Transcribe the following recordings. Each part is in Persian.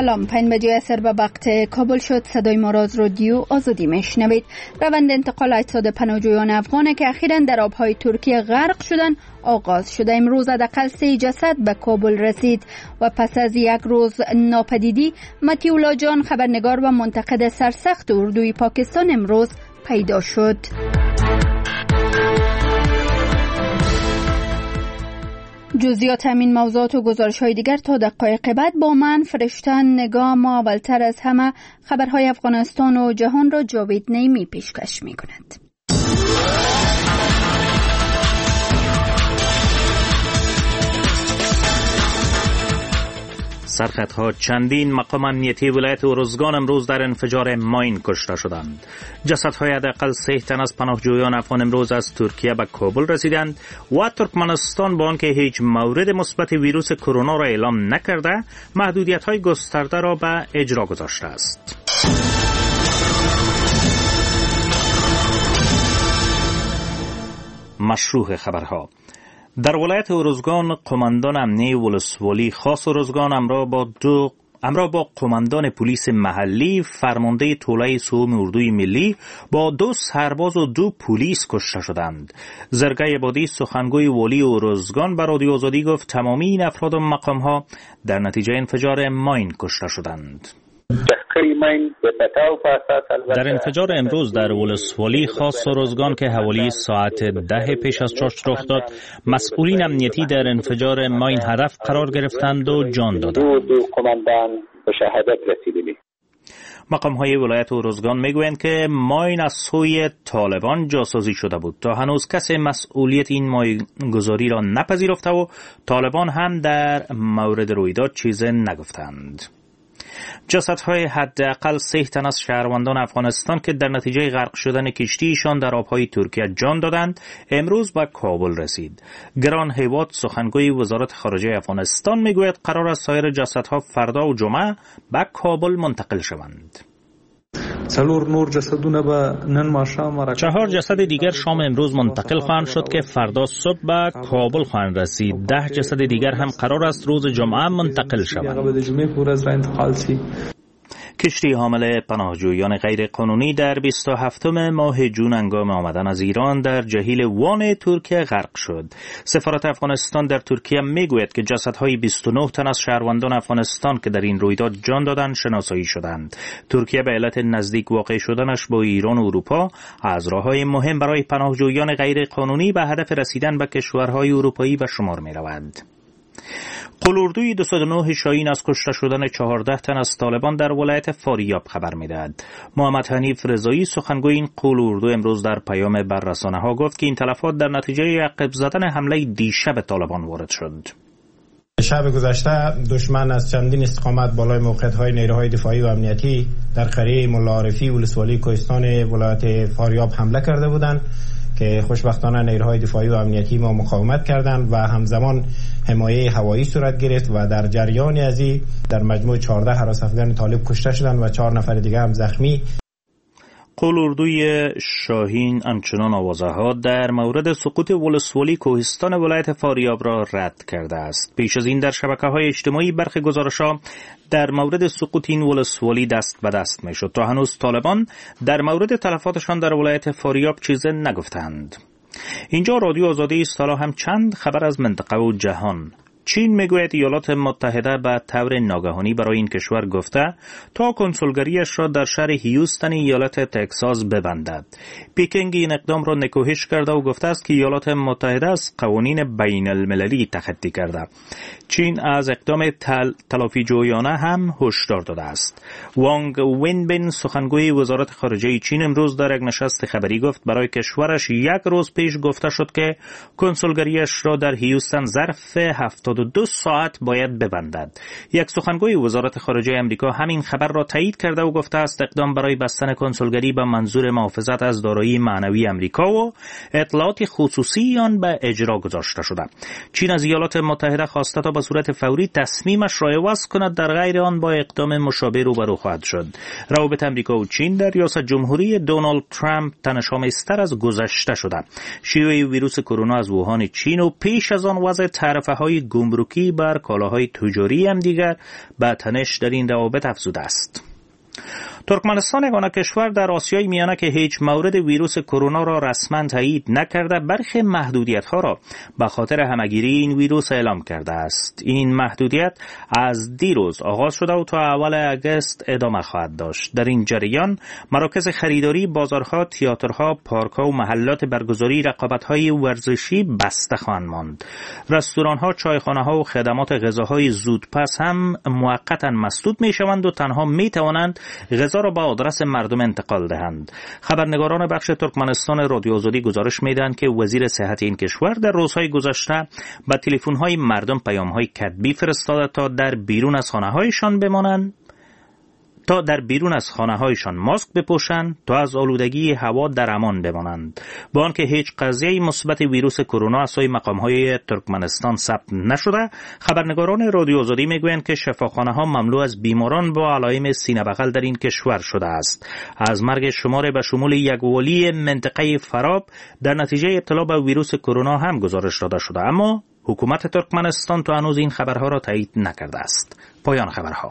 سلام، 5 به وقت کابل شد. صدای ما را از رادیو آزادی میشنوید. روند انتقال اجساد پناهجویان افغان که اخیراً در آبهای ترکیه غرق شدند آغاز شده. امروز حداقل 3 جسد به کابل رسید و پس از 1 روز ناپدیدی متیولا جان، خبرنگار و منتقد سرسخت اردوی پاکستان، امروز پیدا شد. جزئیات همین موضوعات و گزارش‌های دیگر تا دقایق بعد با من فرشتن نگاه. ما اولتر از همه خبرهای افغانستان و جهان را جاوید نیمی پیشکش می‌کند. سرخطها چندین مقام امنیتی ولایت ارزگان امروز در انفجار ماین کشته شدند. جسدهای حداقل 3 تن از پناهجویان افغان امروز از ترکیه به کابل رسیدند و ترکمنستان با آنکه هیچ مورد مثبت ویروس کرونا را اعلام نکرده، محدودیت‌های گسترده را به اجرا گذاشته است. مشروع خبرها. در ولایت ارزگان قماندان امنیه ولسوالی خاص ارزگان همراه با قماندان پلیس محلی، فرمانده طلایه سوم اردوی ملی با 2 سرباز و 2 پلیس کشته شدند. زرگای عبادی سخنگوی والی ارزگان به رادیو آزادی گفت تمامی این افراد و مقام‌ها در نتیجه انفجار ماین کشته شدند. در انفجار امروز در ولسوالی خاص ارزگان که حوالی ساعت 10 پیش از چاش رخ داد، مسئولین امنیتی در انفجار ماین هدف قرار گرفتند و جان دادند. به شهادت رسیدند. مقام‌های ولایت ارزگان میگویند که ماین از سوی طالبان جاسازی شده بود. تا هنوز کسی مسئولیت این ماین‌گذاری را نپذیرفته و طالبان هم در مورد رویداد چیزی نگفتند. جسدهای حداقل 3 تن از شهروندان افغانستان که در نتیجه غرق شدن کشتیشان در آبهای ترکیه جان دادند امروز به کابل رسید. گران هیواد سخنگوی وزارت خارجه افغانستان میگوید قرار است سایر جسدها فردا و جمعه به کابل منتقل شوند. 4 جسد دیگر شام امروز منتقل خواهند شد که فردا صبح به کابل خواهند رسید. 10 جسد دیگر هم قرار است روز جمعه منتقل شوند. کشتی حامل پناهجویان غیر قانونی در 27 ماه جون هنگام آمدن از ایران در جهیل وان ترکیه غرق شد. سفارت افغانستان در ترکیه میگوید که جسدهای 29 تن از شهروندان افغانستان که در این رویداد جان دادند شناسایی شدند. ترکیه به علت نزدیک واقع شدنش با ایران و اروپا از راههای مهم برای پناهجویان غیر قانونی به هدف رسیدن به کشورهای اروپایی به شمار می‌رود. قلوردوی 209 شاهین از کشته شدن 14 تن از طالبان در ولایت فاریاب خبر می‌دهد. محمد حنیف رضایی سخنگوی این قلوردو امروز در پیام بر رسانه‌ها گفت که این تلفات در نتیجه عقب زدن حمله دیشب طالبان وارد شد. شب گذشته دشمن از چندین استقامت بالای موقعیت‌های نیروهای دفاعی و امنیتی در قریه ملا عارفی ولسوالی کوهستان ولایت فاریاب حمله کرده بودند که خوشبختانه نیروهای دفاعی و امنیتی ما مقاومت کردند و همزمان حمایه هوایی صورت گرفت و در جریان از این در مجموع 14 هراس افغان طالب کشته شدند و 4 نفر دیگه هم زخمی. قلوردوی شاهین همچنان آوازه‌ها در مورد سقوط ولسوالی کوهستان ولایت فاریاب را رد کرده است. پیش از این در شبکه‌های اجتماعی برخی گزارش‌ها در مورد سقوط این ولسوالی دست به دست می‌شد. تا هنوز طالبان در مورد تلفاتشان در ولایت فاریاب چیزی نگفتند. اینجا رادیو آزادی است. حالا هم چند خبر از منطقه و جهان. چین میگوید ایالات متحده به طور ناگهانی برای این کشور گفته تا کنسولگریش را در شهر هیوستن ایالت تگزاس ببندد. پکینگ این اقدام را نکوهش کرده و گفته است که ایالات متحده از قوانین بین المللی تخطی کرده. چین از اقدام تلافی جویانه هم هشدار داده است. وانگ وینبین سخنگوی وزارت خارجه چین امروز در یک نشست خبری گفت برای کشورش 1 روز پیش گفته شد که کنسولگریش را در هیوستن ظرف 72 ساعت باید ببندد. یک سخنگوی وزارت خارجه امریکا همین خبر را تایید کرده و گفته است اقدام برای بستن کنسولگری به منظور محافظت از دارایی معنوی امریکا و اطلاعات خصوصی آن به اجرا گذاشته شده. چین از ایالات متحده خواسته تا به صورت فوری تصمیمش را عوض کند، در غیر آن با اقدام مشابه روبرو خواهد شد. روابط امریکا و چین در ریاست جمهوری دونالد ترامپ تنش‌آمیزتر از گذشته شده. شیوع ویروس کرونا از ووهان چین و پیش از آن وضع تعرفه‌های گمرکی بر کالاهای تجاری هم دیگر به تنش در این روابط افزوده است. ترکمنستان یگانه کشور در آسیای میانه که هیچ مورد ویروس کرونا را رسما تایید نکرده، برخی محدودیت‌ها را به خاطر همه‌گیری این ویروس اعلام کرده است. این محدودیت از دیروز آغاز شده و تا اول آگوست ادامه خواهد داشت. در این جریان مراکز خریداری، بازارها، تئاترها، پارک‌ها و محلات برگزاری رقابت‌های ورزشی بسته خواهند ماند. رستوران‌ها، چایخانه‌ها و خدمات غذاهای زودپس هم موقتاً مسدود می‌شوند و تنها می‌توانند غذا را به آدرس مردم انتقال دهند. خبرنگاران بخش ترکمنستان رادیو آزادی گزارش می‌دهند که وزیر صحت این کشور در روزهای گذشته به تلفن‌های مردم پیام‌های کتبی فرستاده تا در بیرون از خانه‌هایشان ماسک بپوشند تا از آلودگی هوا در امان بمانند. با آنکه هیچ قضیه مثبت ویروس کرونا از سوی مقام‌های ترکمنستان ثبت نشده، خبرنگاران رادیو آزادی میگویند که شفاخانه‌ها مملو از بیماران با علائم سینه بغل در این کشور شده است. از مرگ شمار به شمول یک والی منطقه فراب در نتیجه ابتلا به ویروس کرونا هم گزارش داده شده، اما حکومت ترکمنستان تا هنوز این خبرها را تایید نکرده است. پایان خبرها.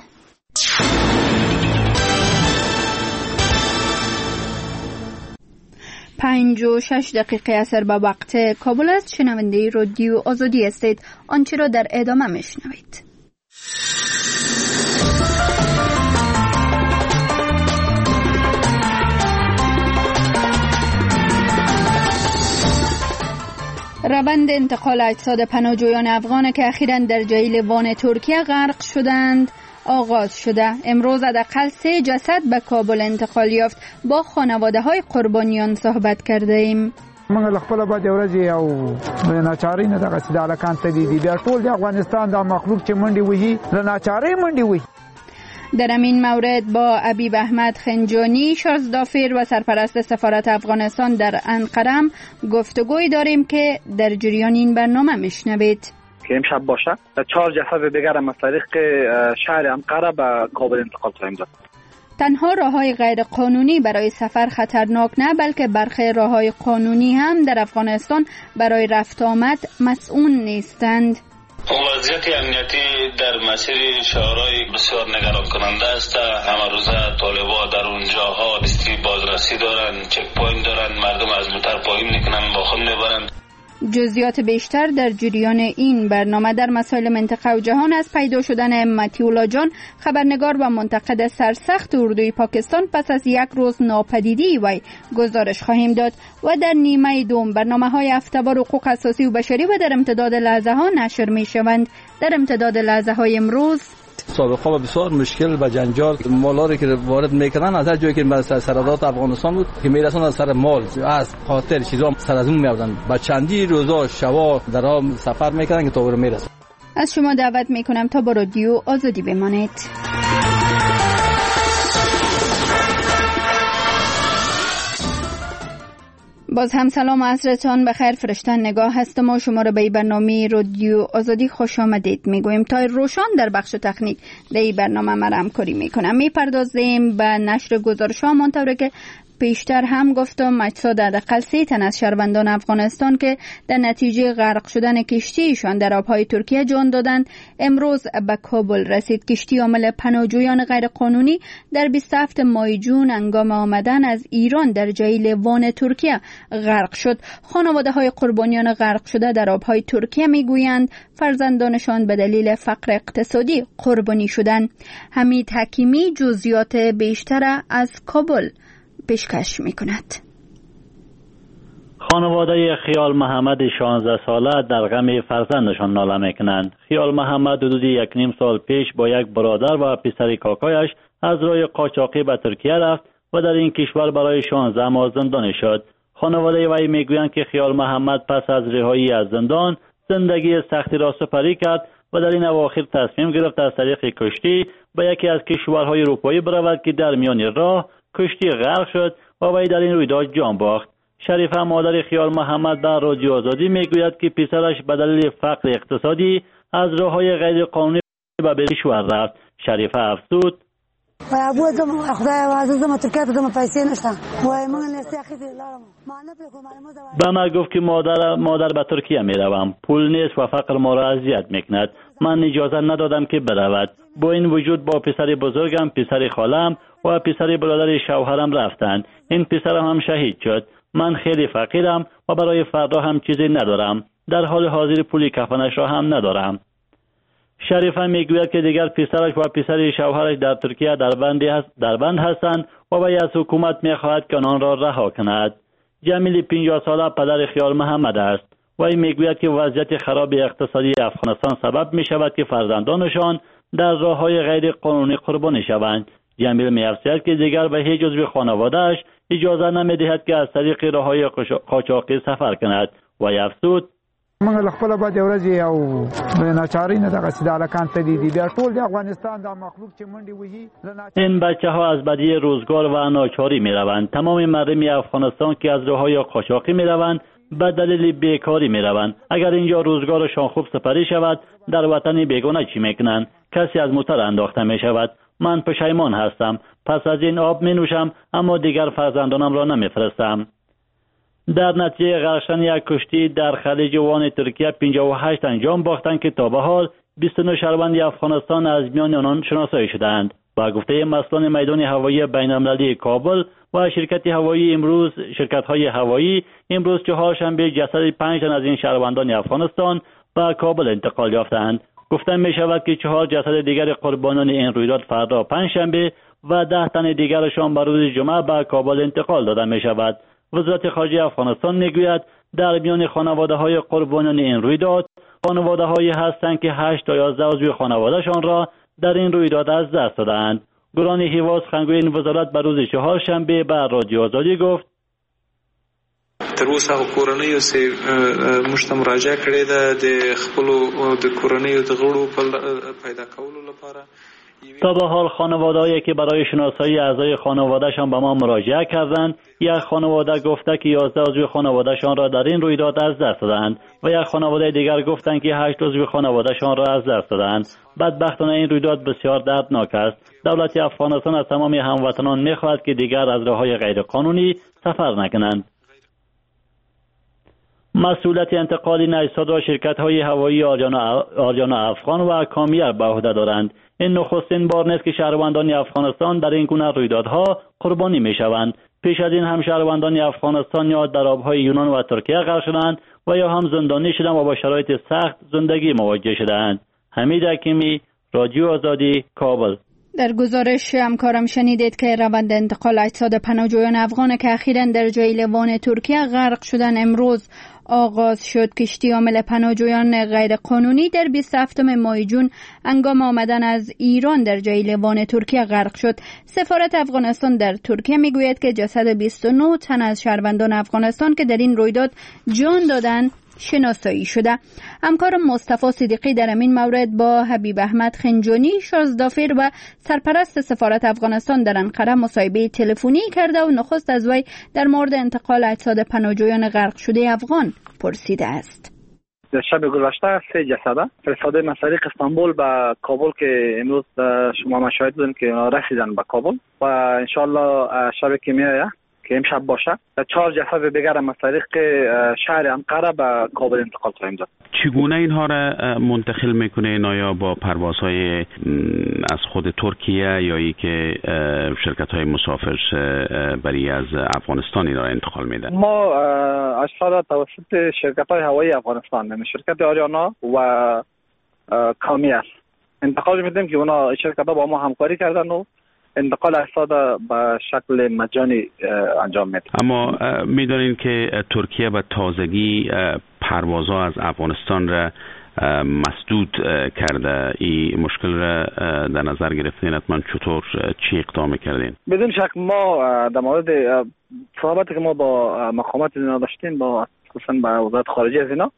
5:06 اثر به وقت کابل است. شنونده رادیو آزادی هستید. آنچه را در ادامه میشنوید. روند انتقال اجساد پناهجویان افغان که اخیراً در جیل وان ترکیه غرق شدند آغاز شده. امروز حداقل 3 جسد به کابل انتقال یافت. با خانواده های قربانیان صحبت کرده ایم. موږ خپل بعد ورځي او ناچاري نه دغه سیدالکان ته دي بیا ټول د افغانستان د مخلوق چې منډي وهي له ناچاري منډي وهي. در این مورد با حبیب احمد خنجانی، شازدافیر و سرپرست سفارت افغانستان در انقره گفتگوی داریم که در جریان این برنامه میشنوید. که امشب باشه 4 جسد دیگر از طریق شهر انقره به کابل انتقال خواهیم داد. تنها راههای غیر قانونی برای سفر خطرناک نه، بلکه برخی راههای قانونی هم در افغانستان برای رفت آمد مسئول نیستند. وضعیت امنیتی در مسیر شهرهای بسیار نگران کننده است. همه روزه طالبان در اونجاها لیستی بازرسی دارن، چک پوینت دارن، مردم از موتر پایین میکنن، با خود میبرن. جزئیات بیشتر در جریان این برنامه. در مسائل منطقه و جهان از پیدا شدن متیولا جان، خبرنگار و منتقد سرسخت اردوی پاکستان، پس از 1 روز ناپدیدی وی گزارش خواهیم داد و در نیمه دوم برنامه‌های هفته‌وار حقوق اساسی و بشری و در امتداد لحظه ها نشر می‌شوند. در امتداد لحظه های امروز سابقا بسیار مشکل و جنجال مالاری که وارد میکنن از هر جایی که سرحدات افغانستان بود که میرسن از سر مال از خاطر چیزا سر از اون میاردن با چندی روزا شوا در راه سفر میکنن که تا برو میرسن. از شما دعوت میکنم تا با رادیو آزادی بمانید. باز هم سلام عصرتان بخیر. فرشتن نگاه هستم و شما را به برنامه رادیو آزادی خوش آمدید میگویم. تا روشان در بخش تکنیک در این برنامه ما همکاری میکنم. میپردازیم به نشر گزارش‌ها منطوری که پیشتر هم گفتم اجساد حداقل 3 تن از شهروندان افغانستان که در نتیجه غرق شدن کشتیشان در آبهای ترکیه جان دادند امروز به کابل رسید. کشتی حامل پناهجویان غیرقانونی در 27 ماه جون هنگام آمدن از ایران در جیل وان ترکیه غرق شد. خانواده های قربانیان غرق شده در آبهای ترکیه میگویند فرزندانشان به دلیل فقر اقتصادی قربانی شدند. حمید حکیمی جزئیات بیشتر از کابل پیشکش میکند. خانواده خیال محمد 16 ساله در غم فرزندشان ناله میکنند. خیال محمد حدود 1.5 سال پیش با یک برادر و پسر کاکایش از راه قاچاقی به ترکیه رفت و در این کشور برای 16 ماه زندانی شد. خانواده وی میگویند که خیال محمد پس از رهایی از زندان زندگی سختی را سپری کرد و در این اواخر تصمیم گرفت از طریق کشتی به یکی از کشورهای اروپایی برود که در میان راه کشتی غرق شد و وی در این رویداد جان باخت. شریفه مادر خیال محمد در رادیو آزادی میگوید که پسرش به دلیل فقر اقتصادی از راههای غیر قانونی به کشور رفت. شریفه افزود: و بودم خدای عزیزم ترکیه ته پیسې نشته وای من نستخدم لارم ما نه بکنم. به ما گفت که مادر به ترکیه می روم، پول نیست و فقر ما را اذیت میکند. من اجازه ندادم که برود. با این وجود با پسر بزرگم، پسر خالم و پسر برادر شوهرم رفتند. این پسرم هم شهید شد. من خیلی فقیرم و برای فردا هم چیزی ندارم. در حال حاضر پولی کفنش را هم ندارم. شریفه میگوید که دیگر پسرش و پسر شوهرش در ترکیه در بند هستند و وی از حکومت میخواهد که آنان را رها کند. جمیل 50 ساله پدر خیال محمد است. وی میگوید که وضعیت خراب اقتصادی افغانستان سبب می شود که فرزندانشان در راههای غیر قانونی قربانی شوند. جمیل می‌افزاید که دیگر به هیچ عضو خانواده‌اش اجازه نمی‌دهد که از طریق راههای قاچاقی سفر کند. وی افزود: موږ خپل بعد ورځي او ناچاری نه دغه سیدالکان ته دي بیا ټول د افغانستان د مخلوق چې منډي وهي. این بچه‌ها از بدی روزگار و ناچاری می‌روند. تمام مردم افغانستان که از راههای قاچاقی می‌روند به دلیل بیکاری می‌روند. اگر اینجا روزگارشان خوب سپری شود، در وطن بیگانه چی می‌کنند؟ کسی از موتر انداخته می‌شود. من پشیمان هستم. پس از این آب می‌نوشم، اما دیگر فرزندانم را نمی‌فرستم. در نتیجه غرق شدن یک کشتی در خلیج وان ترکیه 58 انجام باختند که تا به حال 29 شهروند افغانستان از میان آنان شناسایی شدند. با گفته مسئولان میدان هوایی بین‌المللی کابل و شرکت‌های هوایی امروز چهارشنبه جسد 5 تن از این شهروندان افغانستان به کابل انتقال یافتند. گفته می شود که 4 جسد دیگر قربانیان این رویداد فردا پنجشنبه و 10 تن دیگرشان به روز جمعه به کابل انتقال داده می شود. وزارت خارجه افغانستان میگوید در میان خانواده‌های قربانیان این رویداد خانواده‌هایی هستند که 8 تا 11 عضو خانواده‌شان را در این رویداد از دست دادند. گران هیواز خنگوی این وزارت به روز چهارشنبه به رادیو آزادی گفت: تر اوسه کورنیو سه مشته مراجعه کړې ده د خپل د کورنیو د غړو پیدا کولو لپاره. تا به حال خانواده‌هایی که برای شناسایی اعضای خانواده‌شان به ما مراجعه کردند، یک خانواده گفته که 11 عضو خانواده‌شان را در این رویداد از دست دادند و یک خانواده دیگر گفتند که 8 عضو خانواده‌شان را از دست دادند. بدبختانه این رویداد بسیار دردناک است. دولت افغانستان از تمام هموطنان می‌خواهد که دیگر از راه‌های غیرقانونی سفر نکنند. مسئولیت انتقال نجسات شرکت‌های هوایی آریانا افغان و کامیار به عهده دارند. این نخستین بار نیست که شهروندان افغانستان در این گونه رویدادها قربانی می‌شوند. پیش از این هم شهروندان افغانستان یا در آب‌های یونان و ترکیه غرق شدند و یا هم زندانی شدند و با شرایط سخت زندگی مواجه شدند. حمید حکیمی، رادیو آزادی، کابل. در گزارش همکارم شنیدید که روند انتقال اجساد پناهجویان افغان که اخیراً در جیل وان ترکیه غرق شدن امروز آغاز شد. کشتی حامل پناهجویان غیر قانونی در 27 ماه جون هنگام آمدن از ایران در جیل وان ترکیه غرق شد. سفارت افغانستان در ترکیه میگوید که جسد 29 تن از شهروندان افغانستان که در این رویداد جان دادند شناسایی شده. همکار مصطفی صدیقی در این مورد با حبیب احمد خنجانی شازدافیر و سرپرست سفارت افغانستان در انقره مصاحبه تلفنی کرده و نخست از وی در مورد انتقال اجساد پناهجویان غرق شده افغان پرسیده است. در شب گذشته 3 جسد فرستاده از طریق استانبول به کابل که امروز شما مشاهد بودین که رسیدن به کابل و انشالله شب که میایه که امشب باشه 4 جسد دیگر هم از طریق شهر انقره به کابل انتقال خواهیم داد. چگونه اینها را منتقل میکنه؟ آیا با پروازهای از خود ترکیه یا ای که شرکت‌های مسافر بری از افغانستان اینا را انتقال میدن؟ ما اجساد توسط شرکت‌های هوایی افغانستان یعنی شرکت آریانا و کامیار انتقال میدیم که اونا شرکت‌ها با ما همکاری کردن و انتقال اجساد به شکل مجانی انجام میده. اما میدونین که ترکیه به تازگی پروازها از افغانستان را مسدود کرده. این مشکل را در نظر گرفتین حتما چطور چی اقدام کردین؟ بدون شک ما در مورد صحبتی که ما با مقامات اینا داشتیم با خصوصا با وزارت خارجه از اینا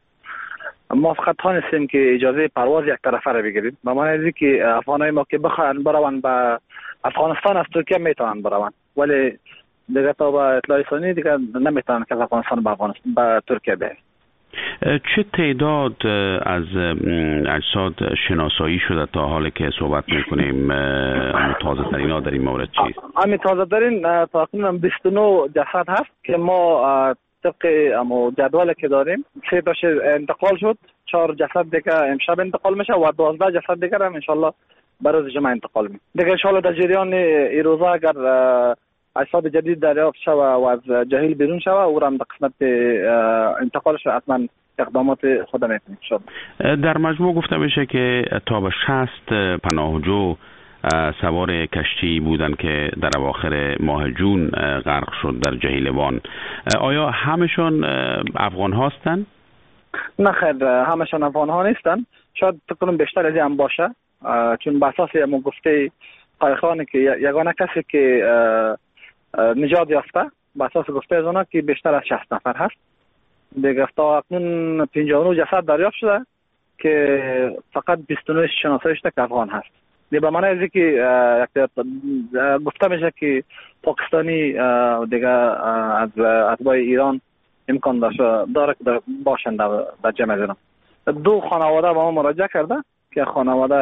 ما فقط تانستیم که اجازه پرواز یک طرفه را بگیریم. به معنی که افغانای ما که بخواهند بروند به افغانستان از ترکیه میتونن بروند ولی دیگه تا با اطلاع رسانی دیگه نمیتونن که افغانستان به ترکیه بیاید. چه تعداد از اجساد شناسایی شده تا حالی که صحبت میکنیم؟ تازه ترین ها در این مورد چیست؟ همین تازه ترین تقریبا 29 جسد هست که ما طبق جدول که داریم 3 تاش انتقال شد، 4 جسد دیگه امشب انتقال میشه و 12 جسد دیگه هم انشالله برای جمعه انتقال میشه. دیگه انشالله در جریان این روزا اگر اجساد جدید دریافت شوه و از جهیل بیرون شوه او را هم در قسمت انتقالش حتما اقدامات خود میکنیم شد. در مجموع گفته میشه که تا به 60 پناهجو سوار کشتی بودن که در اواخر ماه جون غرق شد در جهیل وان. آیا همشون افغان هستن؟ نه خیر، همشون افغان ها نیستن. شاید تکنون بیشتر از این باشه، چون به اساس ما گفته قایقرانی که یگانه کسی که نجات یافته به اساس گفته از اونا که بیشتر از 60 نفر هست. دیگه تا اکنون 59 جسد دریافت شده که فقط 29 شناسایی شده که افغان هست. به معنی از که گفته میشه که پاکستانی دیگه از اتباع ایران امکان داره که باشند در جمع اینا. 2 خانواده با ما مراجعه کرده که خانواده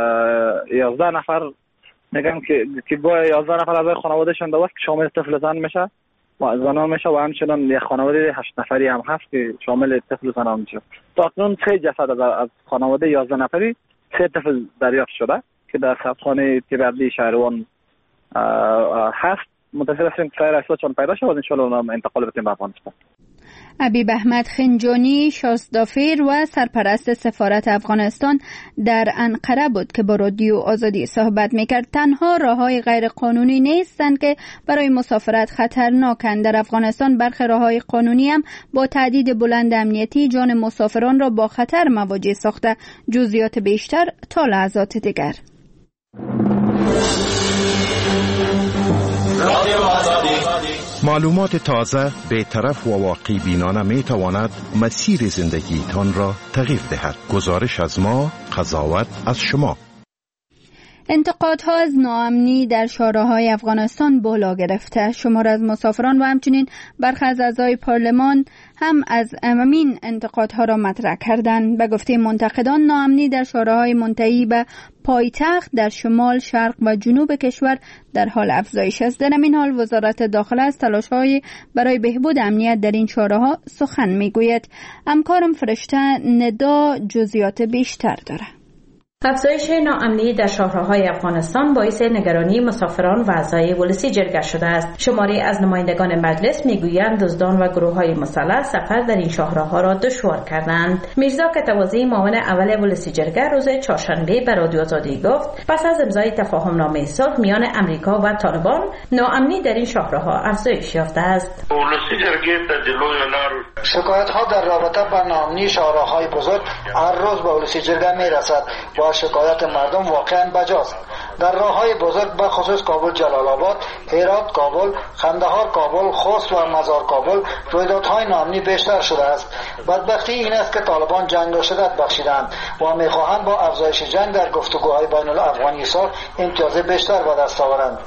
11 نفر میگن که گویا 11 نفر از خانوادهشون دوست که شامل طفل زن میشه و زنان میشه و همچنان یک خانواده 8 نفری هم هست که شامل طفل زنان میشه. تا اکنون 3 جسد از خانواده 11 نفری 3 طفل دریافت شده که در سبخانه تیبردی شهروان هست. منتظر هستیم که سایر اجسادشان پیدا شود ان شاء الله انتقال بتیم به افغانستان. حبیب احمد خنجانی شاستافیر و سرپرست سفارت افغانستان در انقره بود که با رادیو آزادی صحبت میکرد. تنها راههای غیر قانونی نیستند که برای مسافرت خطرناکند. در افغانستان برخی راههای قانونی هم با تهدید بلند امنیتی جان مسافران را با خطر مواجه ساخته. جزئیات بیشتر تا لحظات دیگر. معلومات تازه، بی‌طرف و واقعی بینانه می تواند مسیر زندگیتان را تغییر دهد. گزارش از ما، قضاوت از شما. انتقادها از ناامنی در شاهراهای افغانستان بالا گرفته. شمار از مسافران و همچنین برخی از اعضای پارلمان هم از همین انتقادها را مطرح کردند. به گفته منتقدان ناامنی در شاهراهای منتهی به پایتخت در شمال، شرق و جنوب کشور در حال افزایش است. در این حال وزارت داخله از تلاش‌های برای بهبود امنیت در این شاهراها سخن میگوید. همکارم فرشته ندا جزئیات بیشتر دارد. افزایش ناامنی در شاهراهای افغانستان باعث نگرانی مسافران و اعضای ولسی جرگه شده است. شماری از نمایندگان مجلس میگویند دزدان و گروه‌های مسلح سفر در این شاهراها را دشوار کردند. میرزا کتوازی معاون اول ولسی جرگه روز چهارشنبه به رادیو آزادی گفت پس از امضای تفاهم‌نامه صلح میان امریکا و طالبان ناامنی در این شاهراها افزایش یافته است. ولسی جرگه در جلوی شکایت‌ها در رابطه با ناامنی شاهراهای بزرگ هر روز به ولسی جرگه میرسد و شکایت مردم واقعا بجاست. در راههای بزرگ به خصوص کابل جلال آباد، هرات کابل، خندهار کابل، خوست و مزار کابل رویدادهای ناامنی بیشتر شده است. بدبختی این است که طالبان جنگ را شدت بخشیدند و میخواهند با افزایش جنگ در گفتگوهای بین الافغانی صلح امتیاز بیشتر به دست آورند.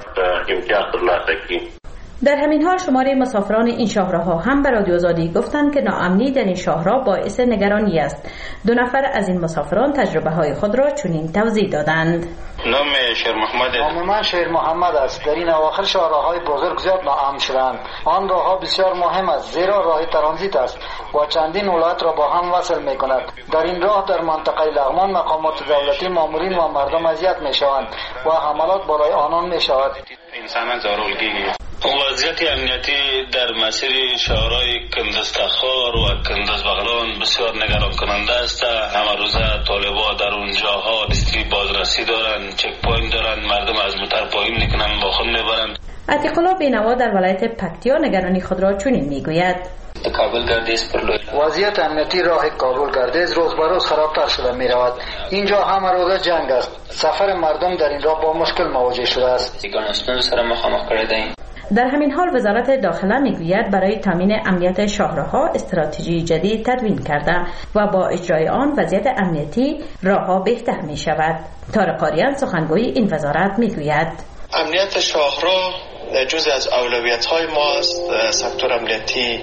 در همین حال شماره مسافران این شاهراها هم به رادیو آزادی گفتند که ناامنی در این شاهرا باعث نگرانی است. 2 نفر از این مسافران تجربه های خود را چنین توضیح دادند. نام شیر محمد است. نام من شیر محمد است. در این اواخر شاهراهای بزرگ زیاد ناامن شدند. آن راهها بسیار مهم است زیرا راه ترانزیت است و چندین ولایت را با هم وصل می کند. در این راه در منطقه لغمان مقامات دولتی، مامورین و مردم اذیت می شوند و حملات بالای آنان می شود. انسان زارولگی وضعیت امنیتی در مسیر شاهرای کندز-تخار و کندز-بغلان بسیار نگران کننده است. همه روزه طالبان در اونجاها دستی بازرسی دارن، چک پوینت دارن، مردم از موتر پایین میکنن، با خود میبرن. عتیق الله بینوا در ولایت پکتیا نگرانی خود را چنین میگوید. کابل گردیز وضعیت امنیتی راه کابل گردیز روز به روز خرابتر شده می رود. اینجا همه روزه جنگ است. سفر مردم در این راه با مشکل مواجه شده است. سر مخامخ کردیم. در همین حال وزارت داخله میگوید برای تامین امنیت شاهراها استراتژی جدید تدوین کرده و با اجرای آن وضعیت امنیتی راهها بهتر می شود. طارق آریان سخنگوی این وزارت میگوید امنیت شاهراه جزء از اولویت‌های ما است. سکتور امنیتی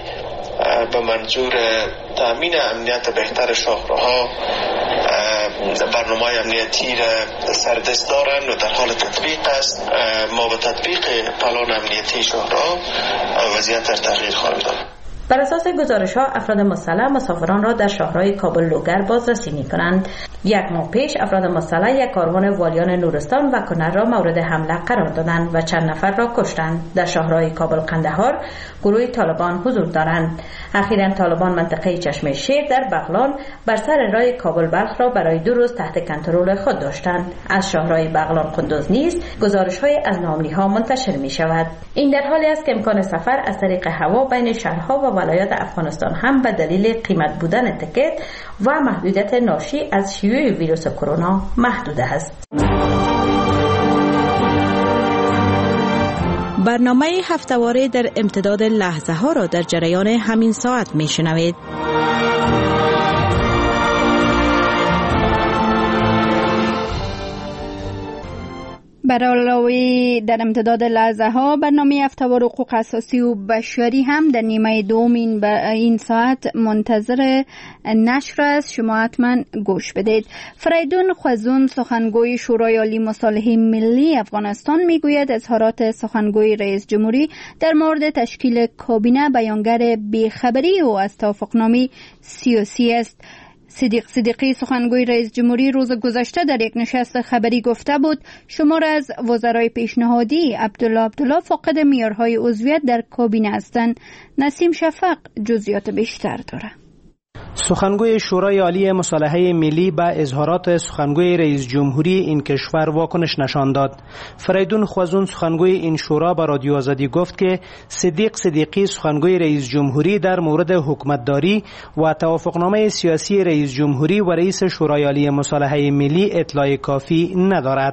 به منظور تامین امنیت بهتر شاهراها برنامه امنیتی را سردست دارند و در حال تطبیق است. ما به تطبیق پلان امنیتی شاهراه وضعیت در تغییر خواهد داد. بر اساس گزارش‌ها افراد مسلح مسافران را در شهرهای کابل لوگر بازرسی می‌کنند. 1 ماه پیش افراد مسلح یک کاروان والیان نورستان و کنر را مورد حمله قرار دادند و چند نفر را کشتند. در شهرهای کابل قندهار گروه طالبان حضور دارند. اخیراً طالبان منطقه چشمه شیر در بغلان بر سر راه کابل بلخ را برای 2 روز تحت کنترل خود داشتند. از شهرهای بغلان قندوز نیز گزارش‌های از ناامنی‌ها منتشر می‌شود. این در حالی است که امکان سفر از طریق هوا بین شهرها و ولایات افغانستان هم به دلیل قیمت بودن تکت و محدودیت ناشی از شیوع ویروس کرونا محدود است. برنامه هفته‌واره در امتداد لحظه ها را در جریان همین ساعت میشنوید. بر علاوه در امتداد لحظه ها برنامه هفته‌وار حقوق اساسی و بشری هم در نیمه دوم این ساعت منتظر نشر است. شما حتما گوش بدید. فریدون خوازون سخنگوی شورای عالی مصالحه ملی افغانستان میگوید اظهارات سخنگوی رئیس جمهوری در مورد تشکیل کابینه بیانگر بیخبری و از توافقنامه سیاسی است. صدیقی سخنگوی رئیس جمهوری روز گذشته در یک نشست خبری گفته بود شمار از وزرای پیشنهادی عبدالله فاقد معیارهای عضویت در کابینه هستند. نسیم شفق جزئیات بیشتر دارد. سخنگوی شورای عالی مصالحه ملی به اظهارات سخنگوی رئیس جمهوری این کشور واکنش نشان داد. فریدون خوازون سخنگوی این شورا به رادیو آزادی گفت که صدیقی سخنگوی رئیس جمهوری در مورد حکومتداری و توافقنامه سیاسی رئیس جمهوری و رئیس شورای عالی مصالحه ملی اطلاع کافی ندارد.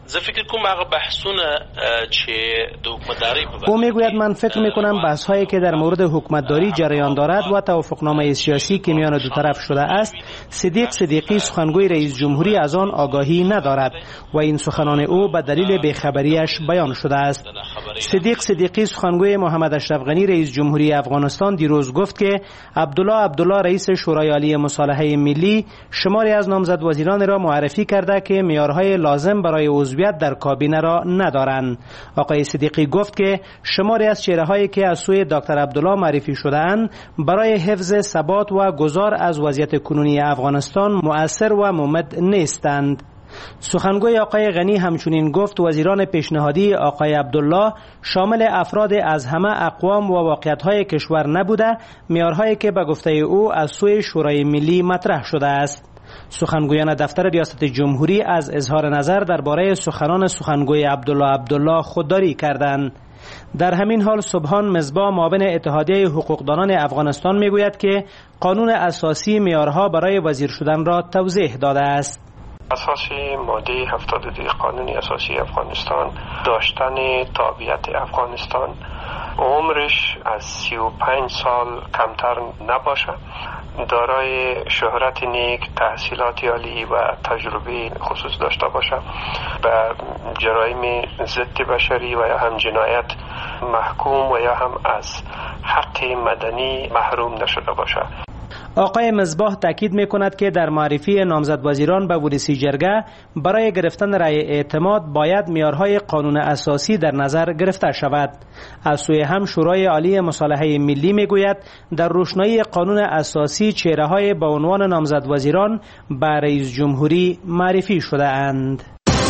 او میگوید من فکر میکنم بحث هایی که در مورد حکومتداری جریان دارد و توافقنامه سیاسی که میان دو طرف شده است صدیقی سخنگوی رئیس جمهوری از آن آگاهی ندارد و این سخنان او به دلیل بیخبریش بیان شده است. صدیقی سخنگوی محمد اشرف غنی رئیس جمهوری افغانستان دیروز گفت که عبدالله رئیس شورای عالی مصالحه ملی شماری از نامزد وزیران را معرفی کرده که معیارهای لازم برای عضویت در کابینه را ندارند. آقای صدیقی گفت که شماری از چهره‌هایی که از سوی دکتر عبدالله معرفی شده‌اند برای حفظ ثبات و گذار از وضعیت کنونی افغانستان مؤثر و ممد نیستند. سخنگوی آقای غنی همچنین گفت وزیران پیشنهادی آقای عبدالله شامل افراد از همه اقوام و واقعیت‌های کشور نبوده، معیارهایی که به گفته او از سوی شورای ملی مطرح شده است. سخنگویان دفتر ریاست جمهوری از اظهار نظر درباره سخنان سخنگوی عبدالله خودداری کردند. در همین حال سبحان مصباح معاون اتحادیه حقوقدانان افغانستان میگوید که قانون اساسی معیارها برای وزیر شدن را توضیح داده است. اساس ماده 72 قانون اساسی افغانستان داشتن تابعیت افغانستان عمرش از 35 سال کمتر نباشه، دارای شهرت نیک، تحصیلات عالی و تجربه خصوص داشته باشه، به جرایم ضد بشری و یا هم جنایت محکوم و یا هم از حق مدنی محروم نشده باشه. آقای مصباح تاکید می‌کند که در معرفی نامزد وزیران به ولسی جرگه برای گرفتن رأی اعتماد باید معیارهای قانون اساسی در نظر گرفته شود. از سوی هم شورای عالی مصالحه ملی میگوید در روشنایی قانون اساسی چهره‌های با عنوان نامزد وزیران به رئیس جمهوری معرفی شده اند.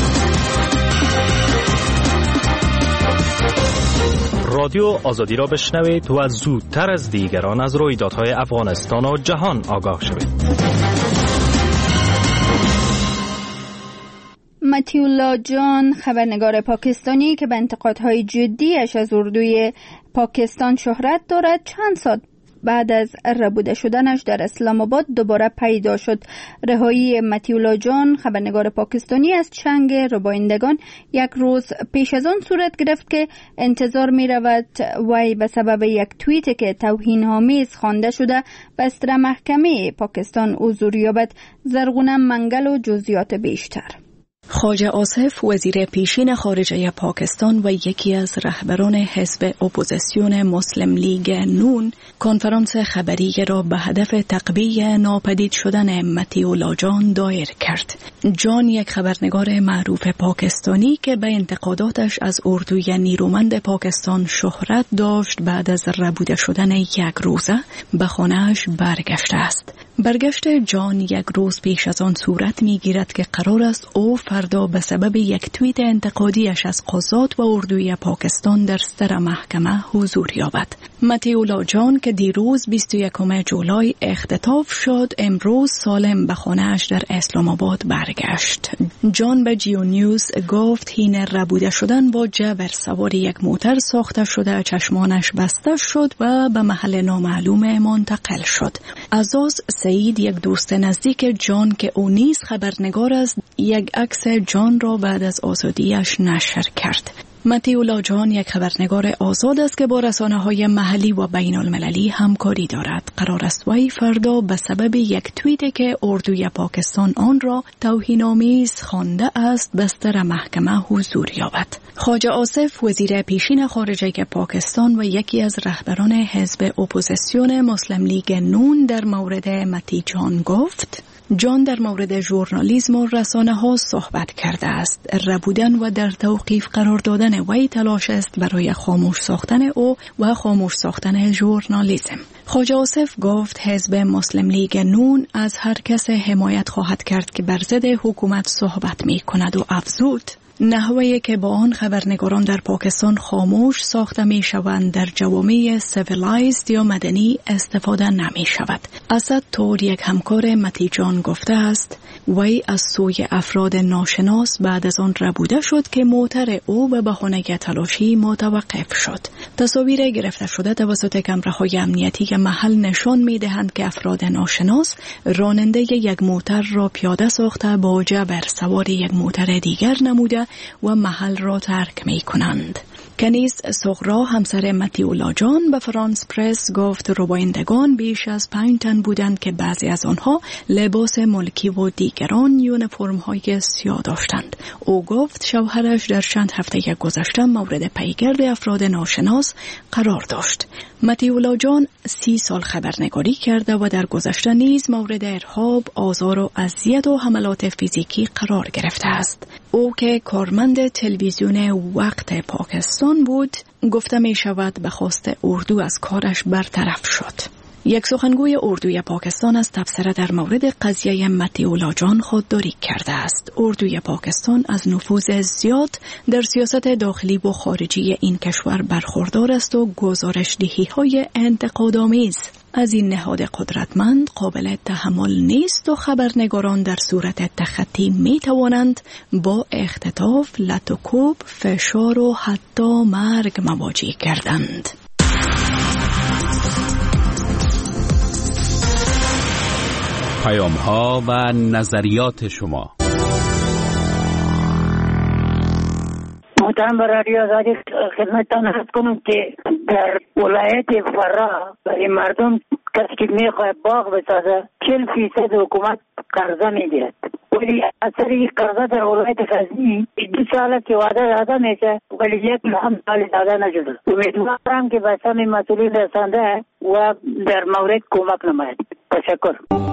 رادیو آزادی را بشنوید و زودتر از دیگران از رویدادهای افغانستان و جهان آگاه شوید. متیولا جان خبرنگار پاکستانی که به انتقادهای جدیش از اردوی پاکستان شهرت دارد چند ساعت بعد از ربوده شدنش در اسلام آباد دوباره پیدا شد. رهایی متیولا جان خبرنگار پاکستانی از چنگ ربایندگان یک روز پیش از آن صورت گرفت که انتظار می رود وی به سبب یک توییت که توهین‌آمیز خوانده شده بستر محکمه پاکستان حضور یابد. زرغونه منگل و جزئیات بیشتر. خواجه آصف وزیر پیشین خارجه پاکستان و یکی از رهبران حزب اپوزیسیون مسلم لیگ نون کنفرانس خبری را به هدف تقویه ناپدید شدن متیولا جان دایر کرد. جان یک خبرنگار معروف پاکستانی که به انتقاداتش از اردوی نیرومند پاکستان شهرت داشت بعد از ربوده شدن یک روزه به خانه‌اش برگشته است. برگشت جان یک روز پیش از آن صورت می‌گیرد که قرار است او فردا به سبب یک توییت انتقادیش از قضات و اردوی پاکستان در سر محکمه حضور یابد. متیولا جان که دیروز 21 جولای اختطاف شد، امروز سالم به خانه‌اش در اسلام آباد برگشت. جان به جیو نیوز گفت حین ربوده شدن با جبر سوار یک موتر ساخته شده چشمانش بسته شد و به محل نامعلوم منتقل شد. عزاز سعید، یک دوست نزدیک جان که او نیز خبرنگار است، یک عکس جان را بعد از آزادیش نشر کرد. متیولا جان یک خبرنگار آزاد است که با رسانه‌های محلی و بین المللی همکاری دارد. قرار است وی فردا به سبب یک توییتی که اردوی پاکستان آن را توهین‌آمیز خوانده است بستر محکمه حضور یابد. خواجه آصف وزیر پیشین خارجه پاکستان و یکی از رهبران حزب اپوزیسیون مسلم لیگ نون در مورد متی جان گفت: جان در مورد ژورنالیسم و رسانه‌ها صحبت کرده است. ربودن و در توقیف قرار دادن وی تلاش است برای خاموش ساختن او و خاموش ساختن ژورنالیسم. خواجه آصف گفت حزب مسلم لیگ نون از هر کس حمایت خواهد کرد که بر ضد حکومت صحبت می کند و افزود نحوه‌ای که با آن خبرنگاران در پاکستان خاموش ساخته می شوند در جوامع سیویلایزد یا مدنی استفاده نمی شود. اسد طور یک همکار متی جان گفته است وی از سوی افراد ناشناس بعد از آن ربوده شد که موتر او به بهانه تلاشی متوقف شد. تصاویر گرفته شده توسط کامراهای امنیتی محل نشان می دهند که افراد ناشناس راننده یک موتر را پیاده ساخته با جبر سوار یک موتر دیگر نموده و محل را ترک می کنند. کنیز سغرا همسر متیولا جان به فرانس پرس گفت ربایندگان بیش از 5 تن بودند که بعضی از آنها لباس ملکی و دیگران یونیفرم‌های سیاه داشتند. او گفت شوهرش در چند هفته گذشته مورد پیگرد افراد ناشناس قرار داشت. متیولا جان 30 سال خبرنگاری کرده و در گذشته نیز مورد ارهاب، آزار و اذیت و حملات فیزیکی قرار گرفته است. او که کارمند تلویزیون وقت پاکستان بود، گفته می شود به خواست اردو از کارش برطرف شد. یک سخنگوی اردوی پاکستان از تبصره در مورد قضیه متیولا جان خودداری کرده است. اردوی پاکستان از نفوذ زیاد در سیاست داخلی و خارجی این کشور برخوردار است و گزارش‌دهی‌های انتقادآمیز از این نهاد قدرتمند قابل تحمل نیست و خبرنگاران در صورت تخطی می توانند با اختطاف، لط و کوب، فشار و حتی مرگ مواجه گردند. پیام‌ها و نظریات شما. محترم رادیو آزادی خدمتتان عرض کنم که در ولایت فرا برای مردم کسی که میخواد باغ بسازه 40% حکومت قرضه میگیرد، ولی اثر این قرضه در ولایت غزنی 2 ساله که وعده داده میشه ولی 1 هم سال داده نشده. امیدوارم که به سهم مسئولین رسانده و در مورد کمک نماید. تشکر.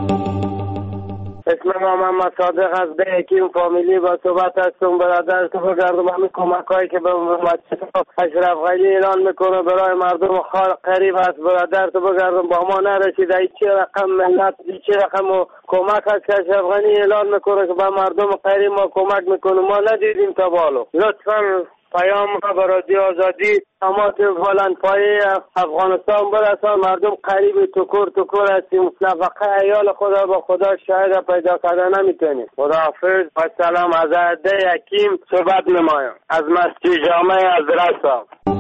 اسم ما محمد صادق از حکیم فامیلی با صحبت هستم. برادر تو بگردم همین کمک هایی که به اشرف غیلی اعلان میکنه برای مردم خار قریب است. برادر تو بگردم با ما نرسیده. چه رقم ملت چه رقم کمک هست که اشرف غیلی اعلان میکنه که به مردم قریب ما کمک میکنه، ما ندیدیم تا بالو. لطفا پیام به رادیو آزادی تماس بلند پایه افغانستان برسان. مردم قریب تکور هستیم، نفقه عیال خدا با خدا شاید پیدا کردن نمیتونیم. خداحافظ و سلام. از عده حکیم صحبت نمایم از مسجد جامع از رسا.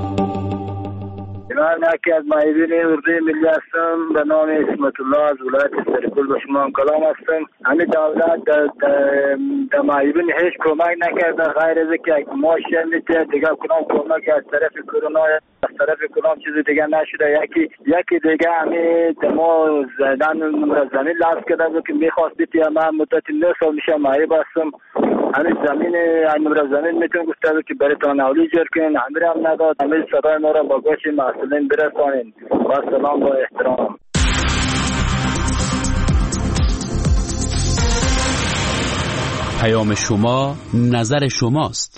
من یکی از معیبین اردوی ملی هستم، به نام اسمت الله از ولایت سرپل به شما کلام هستم. همین دولت در معیبین هیچ کمک نکرده غیر از که یک ماش میده دیگه کنم کمک از طرف کرونا طرف کلام چیز دیگه نشده. یکی دیگه همین ما زدن نمره زمین لازم کرده بود که میخواست بیتی. من مدت 9 سال میشه معیب هستم. همین زمین نمره زمین میتون گفته بود که برایتان اولی جور کن. همین هم نداد. همین صدای ما را با گوش مسئولین برسانین. با سلام با احترام. پیام شما نظر شماست.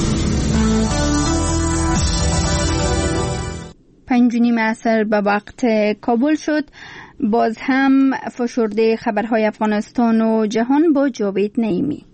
5:30 عصر به وقت کابل شد. باز هم فشرده خبرهای افغانستان و جهان با جاوید نعیمی.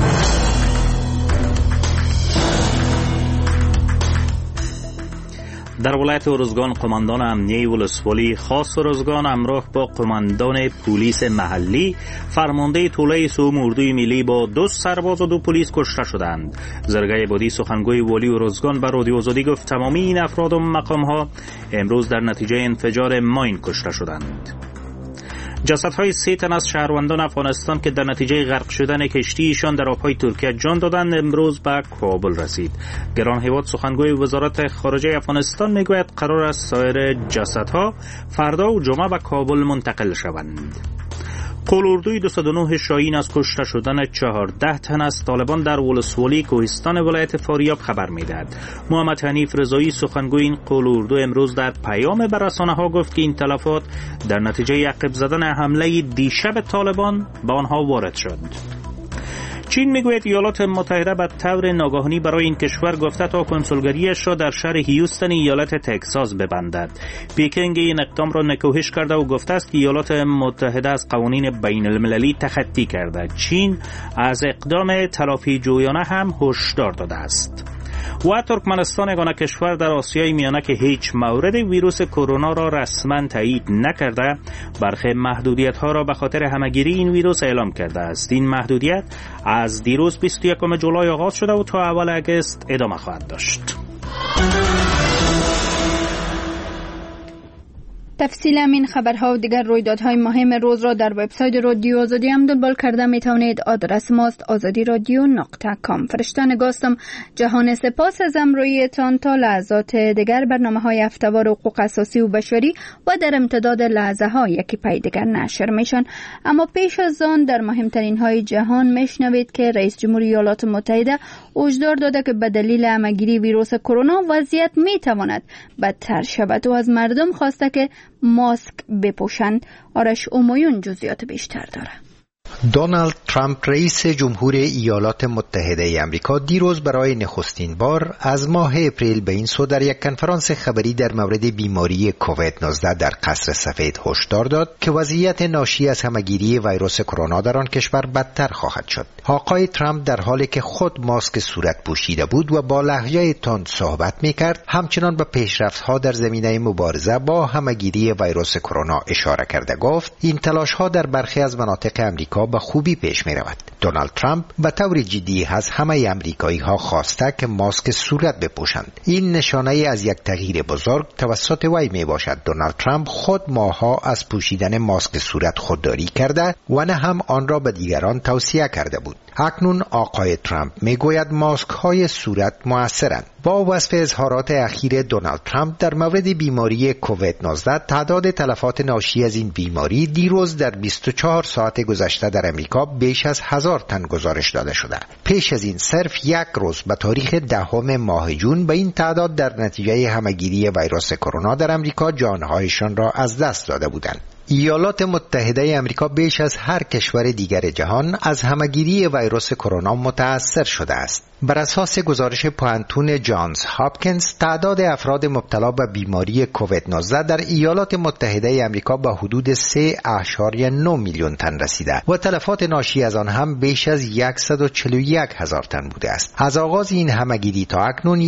در ولایت ارزگان قماندان امنیه ولسوالی خاص ارزگان همراه با قماندان پلیس محلی فرمانده طوله سوم اردوی ملی با 2 سرباز و 2 پلیس کشته شدند. زرگای بادی سخنگوی والی ارزگان بر رادیو آزادی گفت تمامی این افراد و مقامها امروز در نتیجه انفجار ماین کشته شدند. جسدهای 3 تن از شهروندان افغانستان که در نتیجه غرق شدن کشتیشان در آبهای ترکیه جان دادند امروز به کابل رسید. گران هیواد سخنگوی وزارت خارجه افغانستان میگوید قرار است سایر جسدها فردا و جمعه به کابل منتقل شوند. قولوردوی 209 شاهین از کشته شدن 14 تن از طالبان در ولسوالی کوهستان ولایت فاریاب خبر میدهد. محمد حنیف رضایی سخنگوی این قولوردو امروز در پیام به رسانه‌ها گفت که این تلفات در نتیجه عقب زدن حمله دیشب طالبان به آنها وارد شد. چین میگوید ایالات متحده به طور ناگهانی برای این کشور گفته تا کنسولگریش را در شهر هیوستن ایالت تگزاس ببندد. پیکینگ این اقدام را نکوهش کرده و گفته است که ایالات متحده از قوانین بین المللی تخطی کرده. چین از اقدام تلافی جویانه هم هشدار داده است. و ترکمنستان یگانه کشور در آسیای میانه که هیچ مورد ویروس کرونا را رسما تایید نکرده برخی محدودیت‌ها را به خاطر همه‌گیری این ویروس اعلام کرده است. این محدودیت از دیروز 21 جولای آغاز شده و تا اول آگوست ادامه خواهد داشت. تفصیل این خبرها و دیگر رویدادهای مهم روز را در وبسایت رادیو آزادی هم دنبال کرده میتوانید. آدرس ماست azadiradio.com. فرشته نگاستم. جهان سپاس از امرویتان. تا لحظات دیگر برنامه‌های هفته‌وار حقوق اساسی و بشری و در امتداد لحظه‌ها یکی پای دیگر نشر میشن. اما پیش از آن در مهمترین های جهان میشنوید که رئیس جمهوری ایالات متحده هشدار داده که به دلیل همه‌گیری ویروس کرونا وضعیت میتواند بدتر شود و از مردم خواسته که ماسک بپوشند. آرش اومایون جزئیات بیشتر داره. دونالد ترامپ رئیس جمهور ایالات متحده آمریکا دیروز برای نخستین بار از ماه اپریل به این سو در یک کنفرانس خبری در مورد بیماری کووید 19 در قصر سفید هشدار داد که وضعیت ناشی از همه‌گیری ویروس کرونا در آن کشور بدتر خواهد شد. آقای ترامپ در حالی که خود ماسک صورت پوشیده بود و با لهجه تند صحبت می‌کرد، همچنان به پیشرفت‌ها در زمینه مبارزه با همه‌گیری ویروس کرونا اشاره کرده. گفت این تلاش‌ها در برخی از مناطق آمریکا به خوبی پیش می رود. دونالد ترامپ به طور جدی از همه امریکایی ها خواسته که ماسک صورت بپوشند. این نشانه از یک تغییر بزرگ توسط وی می باشد. دونالد ترامپ خود ماها از پوشیدن ماسک صورت خودداری کرده و نه هم آن را به دیگران توصیه کرده بود. اکنون آقای ترامپ می گوید ماسک های صورت مؤثرند. با وصف اظهارات اخیر دونالد ترامپ در مورد بیماری کووید 19 تعداد تلفات ناشی از این بیماری دیروز در 24 ساعت گذشته در امریکا بیش از 1000 تن گزارش داده شده. پیش از این صرف یک روز به تاریخ 10 ماه جون به این تعداد در نتیجه همه‌گیری ویروس کرونا در امریکا جانهایشان را از دست داده بودند. ایالات متحده آمریکا بیش از هر کشور دیگر جهان از همه‌گیری ویروس کرونا متأثر شده است. بر اساس گزارش پوانتون جانز هاپکینز، تعداد افراد مبتلا به بیماری کووید 19 در ایالات متحده آمریکا به حدود 3.9 میلیون تن رسیده و تلفات ناشی از آن هم بیش از 141,000 تن بوده است. از آغاز این همه‌گیری تا اکنون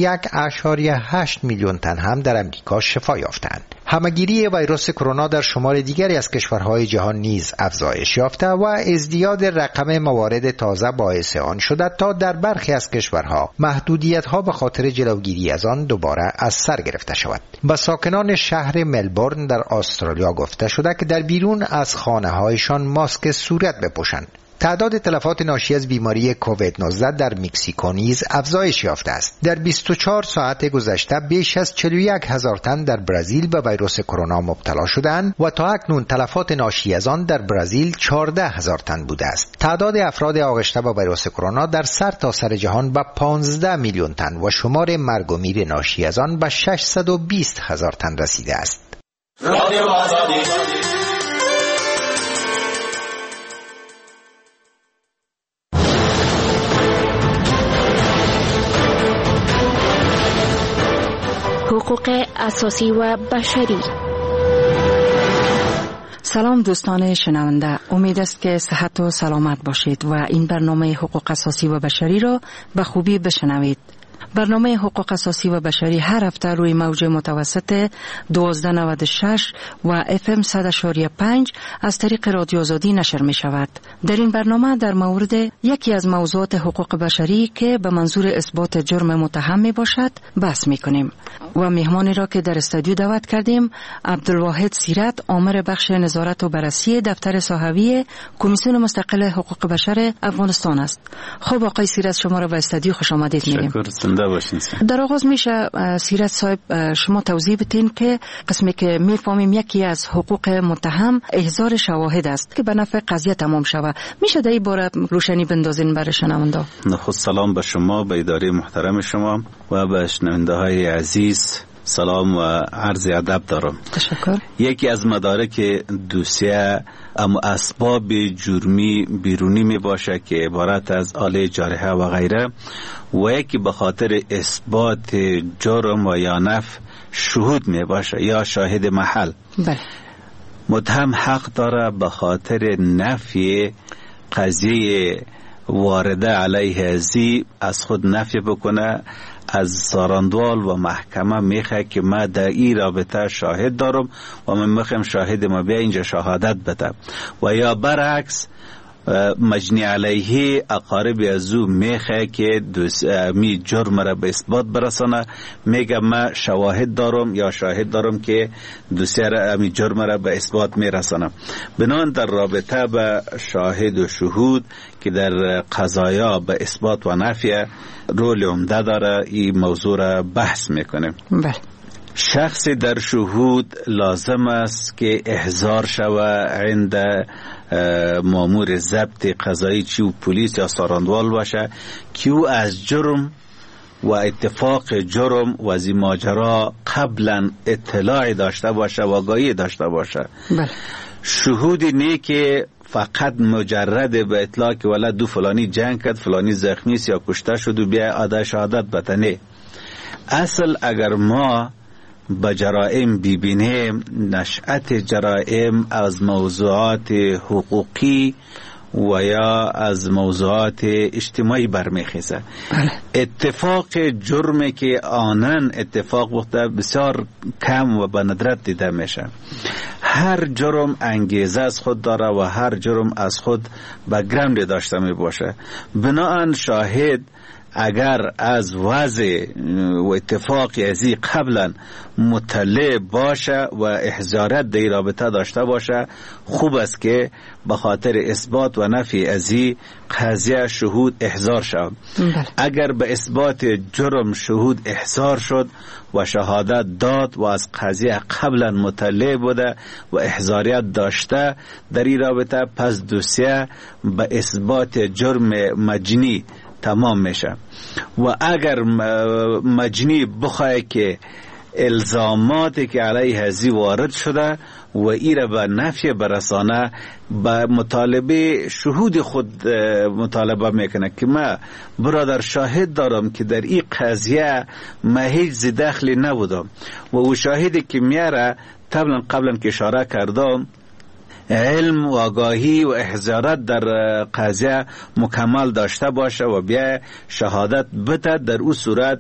1.8 میلیون تن هم در آمریکا شفا یافتند. همه‌گیری ویروس کرونا در شمار دیگری از کشورهای جهان نیز افزایش یافته و ازدیاد رقم موارد تازه باعث آن شده تا در برخی از کشورها محدودیت‌ها به خاطر جلوگیری از آن دوباره از سر گرفته شود. به ساکنان شهر ملبورن در استرالیا گفته شده که در بیرون از خانه‌هایشان ماسک صورت بپوشند. تعداد تلفات ناشی از بیماری کووید 19 در مکزیکو نیز افزایش یافته است. در 24 ساعت گذشته بیش از 41,000 تن در برزیل به ویروس کرونا مبتلا شدند و تا اکنون تلفات ناشی از آن در برزیل 14,000 تن بوده است. تعداد افراد آغشته به ویروس کرونا در سرتاسر جهان به 15 میلیون تن و شمار مرگ و میر ناشی از آن به 620,000 تن رسیده است. حقوق اساسی و بشری. سلام دوستان شنونده، امید است که صحت و سلامت باشید و این برنامه حقوق اساسی و بشری را به خوبی بشنوید. برنامه حقوق اساسی و بشری هر هفته روی موج متوسط 1296 و FM 100.5 از طریق رادیو آزادی نشر می شود. در این برنامه در مورد یکی از موضوعات حقوق بشری که به منظور اثبات جرم متهم می باشد بحث می کنیم و مهمانی را که در استودیو دعوت کردیم عبدالواحد سیرت، آمر بخش نظارت و بررسی دفتر صحوی کمیسیون مستقل حقوق بشر افغانستان است. خب آقای سیرت، شما را به استودیو خوش آمدید میگیم. در آغاز میشه سیرت صاحب شما توضیح بدین که قسمی که میفهمیم یکی از حقوق متهم احضار شواهد است که به نفع قضیه تمام شود. میشه در این باره روشنی بندازین برای شنونده؟ خود سلام به شما، به اداره محترم شما و به شنونده های عزیز سلام و عرض ادب دارم. تشکر. یکی از مدارک دوسیه اما اسباب جرمی بیرونی می باشه که عبارت از آله جارحه و غیره و یکی به خاطر اثبات جرم و یا نفی شهود می باشه یا شاهد محل. بله. متهم حق داره به خاطر نفی قضیه وارده علیه ازی از خود نفی بکنه، از زارندوال و محکمه میخواه که ما در این رابطه شاهد دارم و من میخوام شاهد ما بیا اینجا شهادت بده، و یا برعکس مجنی علیه اقارب از او میخواه که می جرم را به اثبات برسانه، میگه ما شواهد دارم یا شاهد دارم که دوسیه را می جرم را به اثبات میرسانه. بنان در رابطه به شاهد و شهود که در قضایا به اثبات و نفی رول عمده داره، این موضوع را بحث میکنه. بله. شخص در شهود لازم است که احضار شود عند مامور ضبط قضایی، چی و پلیس یا ساراندوال باشه، که او از جرم و اتفاق جرم و زی ماجرا قبلا اطلاع داشته باشه و آگاهی داشته باشه. بله. شهودی نه که فقط مجرد به اطلاع که ولد دو فلانی جنگ کرد، فلانی زخمی است یا کشته شد و بیا آده شهادت بتنه. اصل اگر ما به جرائم ببینیم، نشأت جرائم از موضوعات حقوقی و یا از موضوعات اجتماعی برمیخیزه. اتفاق جرمی که آنن اتفاق بوده بسیار کم و به ندرت دیده میشه. هر جرم انگیزه از خود داره و هر جرم از خود بک‌گراند داشته می باشه. بناهن شاهد اگر از وضع و اتفاقی ازی قبلا مطلع باشه و احضارت در رابطه داشته باشه، خوب است که به خاطر اثبات و نفی ازی قضیه شهود احضار شد. اگر به اثبات جرم شهود احضار شد و شهادت داد و از قضیه قبلا مطلع بوده و احضاریت داشته در این رابطه، پس دوسیه به اثبات جرم مجنی تمام میشه. و اگر مجنی بخواه که الزاماتی که علیه ازی وارد شده و ایره به نفی برسانه، به مطالبه شهود خود مطالبه میکنه که ما برادر شاهد دارم که در این قضیه ما هیچ دخلی نبودم و او شاهدی که میاره قبلا که اشاره کردم علم و آگاهی و احضارت در قضیه مکمل داشته باشه و بیا شهادت بده، در او صورت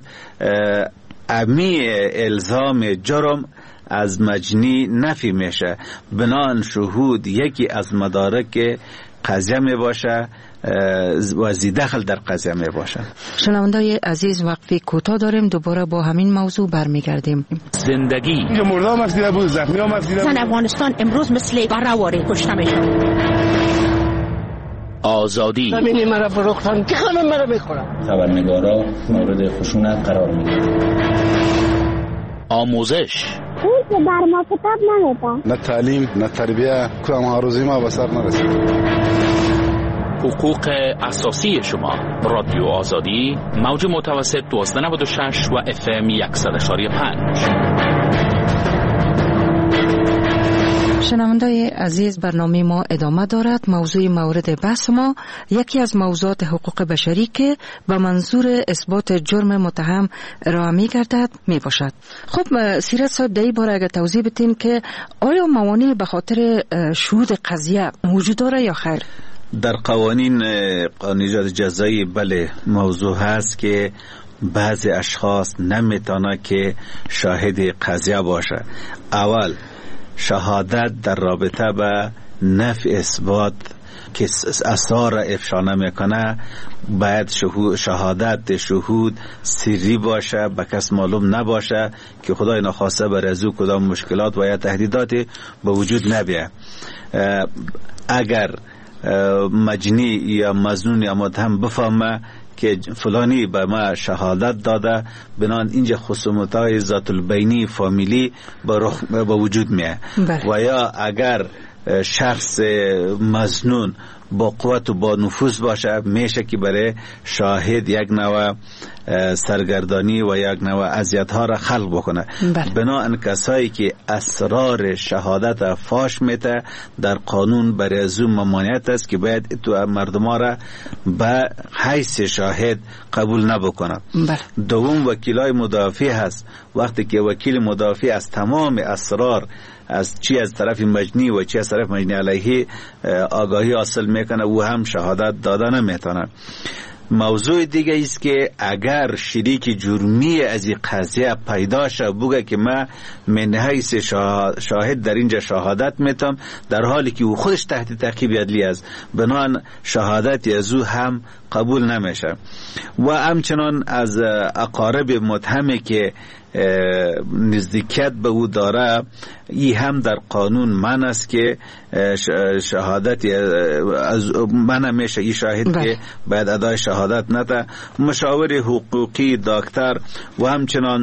امی الزام جرم از مجنی نفی میشه. بنان شهود یکی از مدارک قضیه می باشه و دخل در قضیه می باشه. شنوندای عزیز، وقفی کوتاه داریم، دوباره با همین موضوع برمیگردیم. زندگی اینجا مردم مسئله بود، زخمی هم مسئله بود. افغانستان امروز مثل بره‌واره کشته میشه. آزادی. زمین مرا فروختن که خانم مرا میخورن. خبرنگارا مورد خشونت قرار میگیرن. آموزش. اون که بر ما کتاب نمیدن. نه تعلیم نه تربیه کدام آرزوی ما به سر نرسید. حقوق اساسی شما. رادیو آزادی موج متوسط 1296 و FM 100.5. شنوندای عزیز، برنامه ما ادامه دارد. موضوع مورد بحث ما یکی از موضوعات حقوق بشری که به منظور اثبات جرم متهم ارائه می‌گردد میباشد. خب سیرت صاحب، در این باره اگر توضیح بدین که آیا موانع به خاطر شهود قضیه وجود داره یا خیر؟ در قوانین قانونیات جزایی بله موضوع هست که بعضی اشخاص نمیتونه که شاهد قضیه باشه. اول شهادت در رابطه به نفی اثبات که اسرار افشا نمیکنه باید شهادت شهود سری باشه، به کس معلوم نباشه که خدای نخواسته بر از او کدام مشکلات و یا تهدیداتی به وجود نبیه. اگر مجنی یا مظنون یا متهم بفهمه که فلانی به ما شهادت داده، بنان اینجا خصومت‌های ذات البینی فامیلی به وجود میه. و یا اگر شخص مظنون با قوت و با نفوذ باشه، میشه که برای شاهد یک نوع سرگردانی و یک نوع اذیت‌ها را خلق بکنه. بنابراین کسایی که اسرار شهادت فاش میته در قانون برای از اون ممانعت است که باید تو مردم را به حیث شاهد قبول نبکنه. دوم وکیلای مدافع هست. وقتی که وکیل مدافع از تمام اسرار از چی از طرف مجنی و چی از طرف مجنی علیه آگاهی حاصل میکنه، او هم شهادت داده نمیتونه. موضوع دیگه است که اگر شریک جرمی از این قضیه پیدا شه بگه که من من حیث شاهد در اینجا شهادت میتم، در حالی که او خودش تحت تعقیب عدلی است، بنان شهادت از او هم قبول نمیشه. و همچنان از اقارب متهمی که نزدیکیت به او داره، ای هم در قانون من است که شهادت از من میشه ای شاهد که باید ادای شهادت نده. مشاور حقوقی، دکتر و همچنان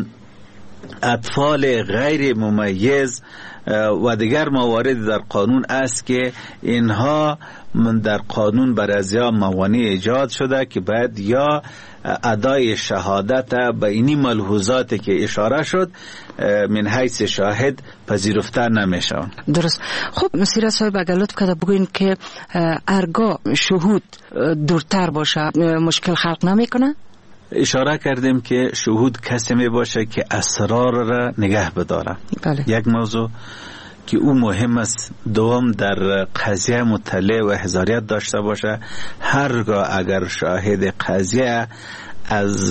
اطفال غیر ممیز و دیگر موارد در قانون است که اینها من در قانون برای ازیا موانع ایجاد شده که باید یا ادای شهادت به اینی ملحوظاتی که اشاره شد من حیث شاهد پذیرفته نمیشه. درست. خب مسیر صاحب اگر لطف کرده بگوین که ارگاه شهود دورتر باشه مشکل خلق نمیکنه؟ اشاره کردیم که شهود کسی می باشه که اسرار را نگه بداره. یک موضوع که او مهم است. دوم در قضیه مطلع و حضاریت داشته باشه. هرگاه اگر شاهد قضیه از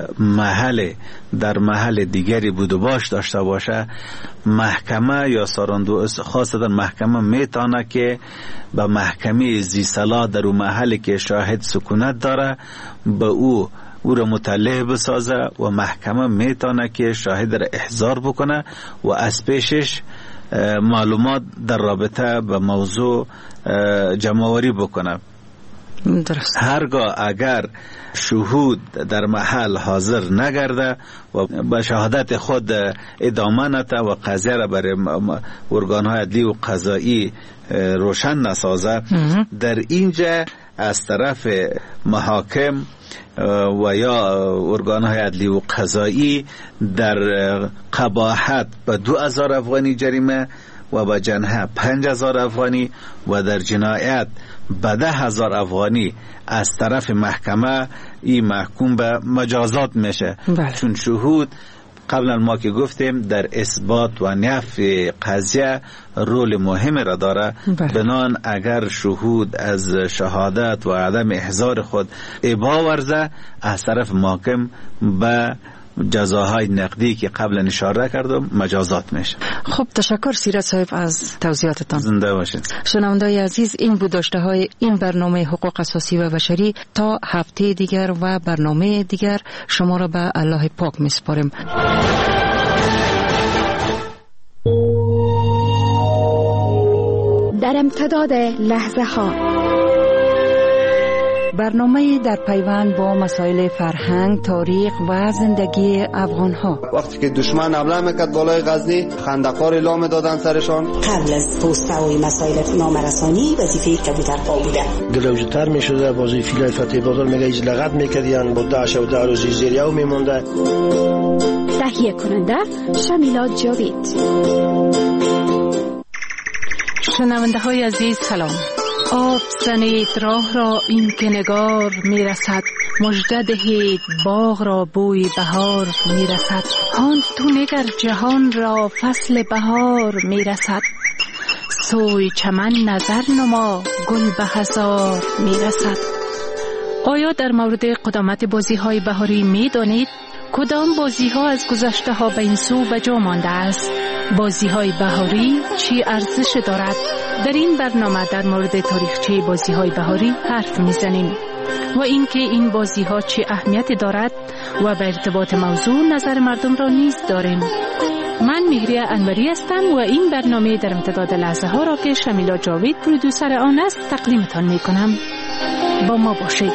محل در محل دیگری بود و باش داشته باشه، محکمه یا ساراندو خاصتا محکمه میتونه که به محکمه زی صلاح در اون محلی که شاهد سکونت داره به او را مطلع بسازه و محکمه میتونه که شاهد را احضار بکنه و از پیشش معلومات در رابطه به موضوع جمع‌آوری بکنه. درست. هرگاه اگر شهود در محل حاضر نگرده و به شهادت خود ادامه نده و قضیه را برای ارگان‌های عدلی و قضایی روشن نسازه، در اینجا از طرف محاکم و یا ارگان‌های عدلی و قضایی در قباحت به 2000 افغانی جریمه و به جنحه 5000 افغانی و در جنایت به 10,000 افغانی از طرف محکمه این محکوم به مجازات میشه. چون شهود قبلا ما که گفتیم در اثبات و نفی قضیه رول مهم را داره. بنان اگر شهود از شهادت و عدم احضار خود ابا ورزه، از طرف محکم به جزاهای نقدی که قبلا اشاره کردم مجازات میشه. خب تشکر سیرت صاحب از توضیحاتتان. زنده باشید. شنوندگان عزیز، این بود داشته های این برنامه حقوق اساسی و بشری. تا هفته دیگر و برنامه دیگر شما را به الله پاک میسپارم. در امتداد لحظه ها برنامه در پیوند با مسائل فرهنگ، تاریخ و زندگی افغان‌ها. وقتی که دشمن حمله میکرد بالای غزنی، خندق‌ها را لام دادن سرشان. قبل از پست‌های مسائل نامرسانی وظیفه کبوترها بوده. دلوجتر میشده بازی فیلای فتح بازار میگه ایج لغت میکردین با 10 و 10 روزی زیریو میمونده. تهیه کننده شمیلا جاوید. شنونده های عزیز سلام. آب زنید راه را این که نگار میرسد، مژده دهید باغ را بوی بهار میرسد. هان تو نگر جهان را فصل بهار میرسد، سوی چمن نظر نما گل به هزار میرسد. آیا در مورد قدامت بازی های بهاری میدانید؟ کدام بازی ها از گذشته ها به این سو به جا مانده است؟ بازی های بهاری چی ارزش دارد؟ در این برنامه در مورد تاریخچه بازی های بهاری حرف میزنیم و اینکه این بازی ها چی اهمیت دارد و به ارتباط موضوع نظر مردم را نیز داریم. من مهریه انوری هستم و این برنامه در امتداد لحظه ها را که شمیلا جاوید پرودوسر آن است تقدیمتان می کنم. با ما باشید.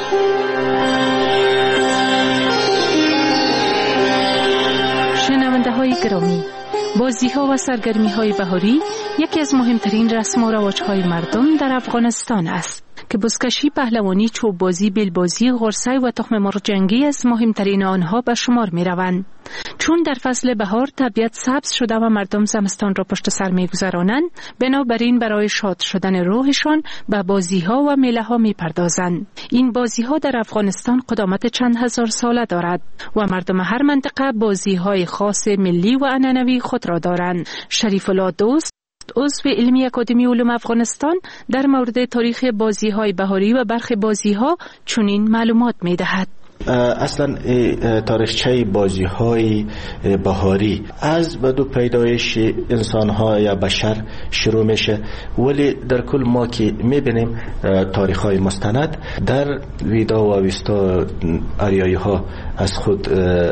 شنونده های گرامی، بازی ها و سرگرمی های بهاری یکی از مهمترین رسم و رواج های مردم در افغانستان است که بزکشی، پهلوانی، چوب بازی، بیل بازی، غرسه و تخم مرغ جنگی از مهمترین آنها به شمار می روند. چون در فصل بهار طبیعت سبز شده و مردم زمستان را پشت سر می گذرانند، بنابراین برای شاد شدن روحشان به بازی ها و میله ها می پردازند. این بازی ها در افغانستان قدامت چند هزار ساله دارد و مردم هر منطقه بازی های خاص ملی و عنعنوی خود را دارند. شریف الله دوست، عضو علمی اکادمی علوم افغانستان، در مورد تاریخ بازی های بهاری و برخی بازی ها چنین معلومات می دهد. اصلا تاریخچه بازی های بهاری از بدو پیدایش انسان ها یا بشر شروع میشه، ولی در کل ما که میبینیم تاریخ های مستند در ویدا و ویستا آریایی ها از خود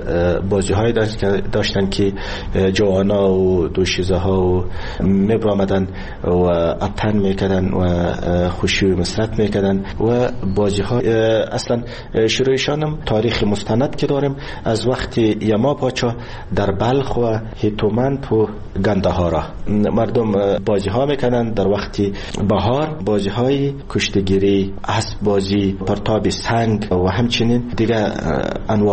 بازی های داشتن که جوانا و دوشیزه ها و میبرامدن و ابتن میکردن و خوشی و مسرت میکردن و بازی ها اصلا شروعشان تاریخ مستند که داریم از وقت یما پاچا در بلخ و هیتومند و گندهارا مردم بازی ها میکنن. در وقت بهار بازی های کشتگیری، اسب بازی، پرتاب سنگ و همچنین دیگه انواع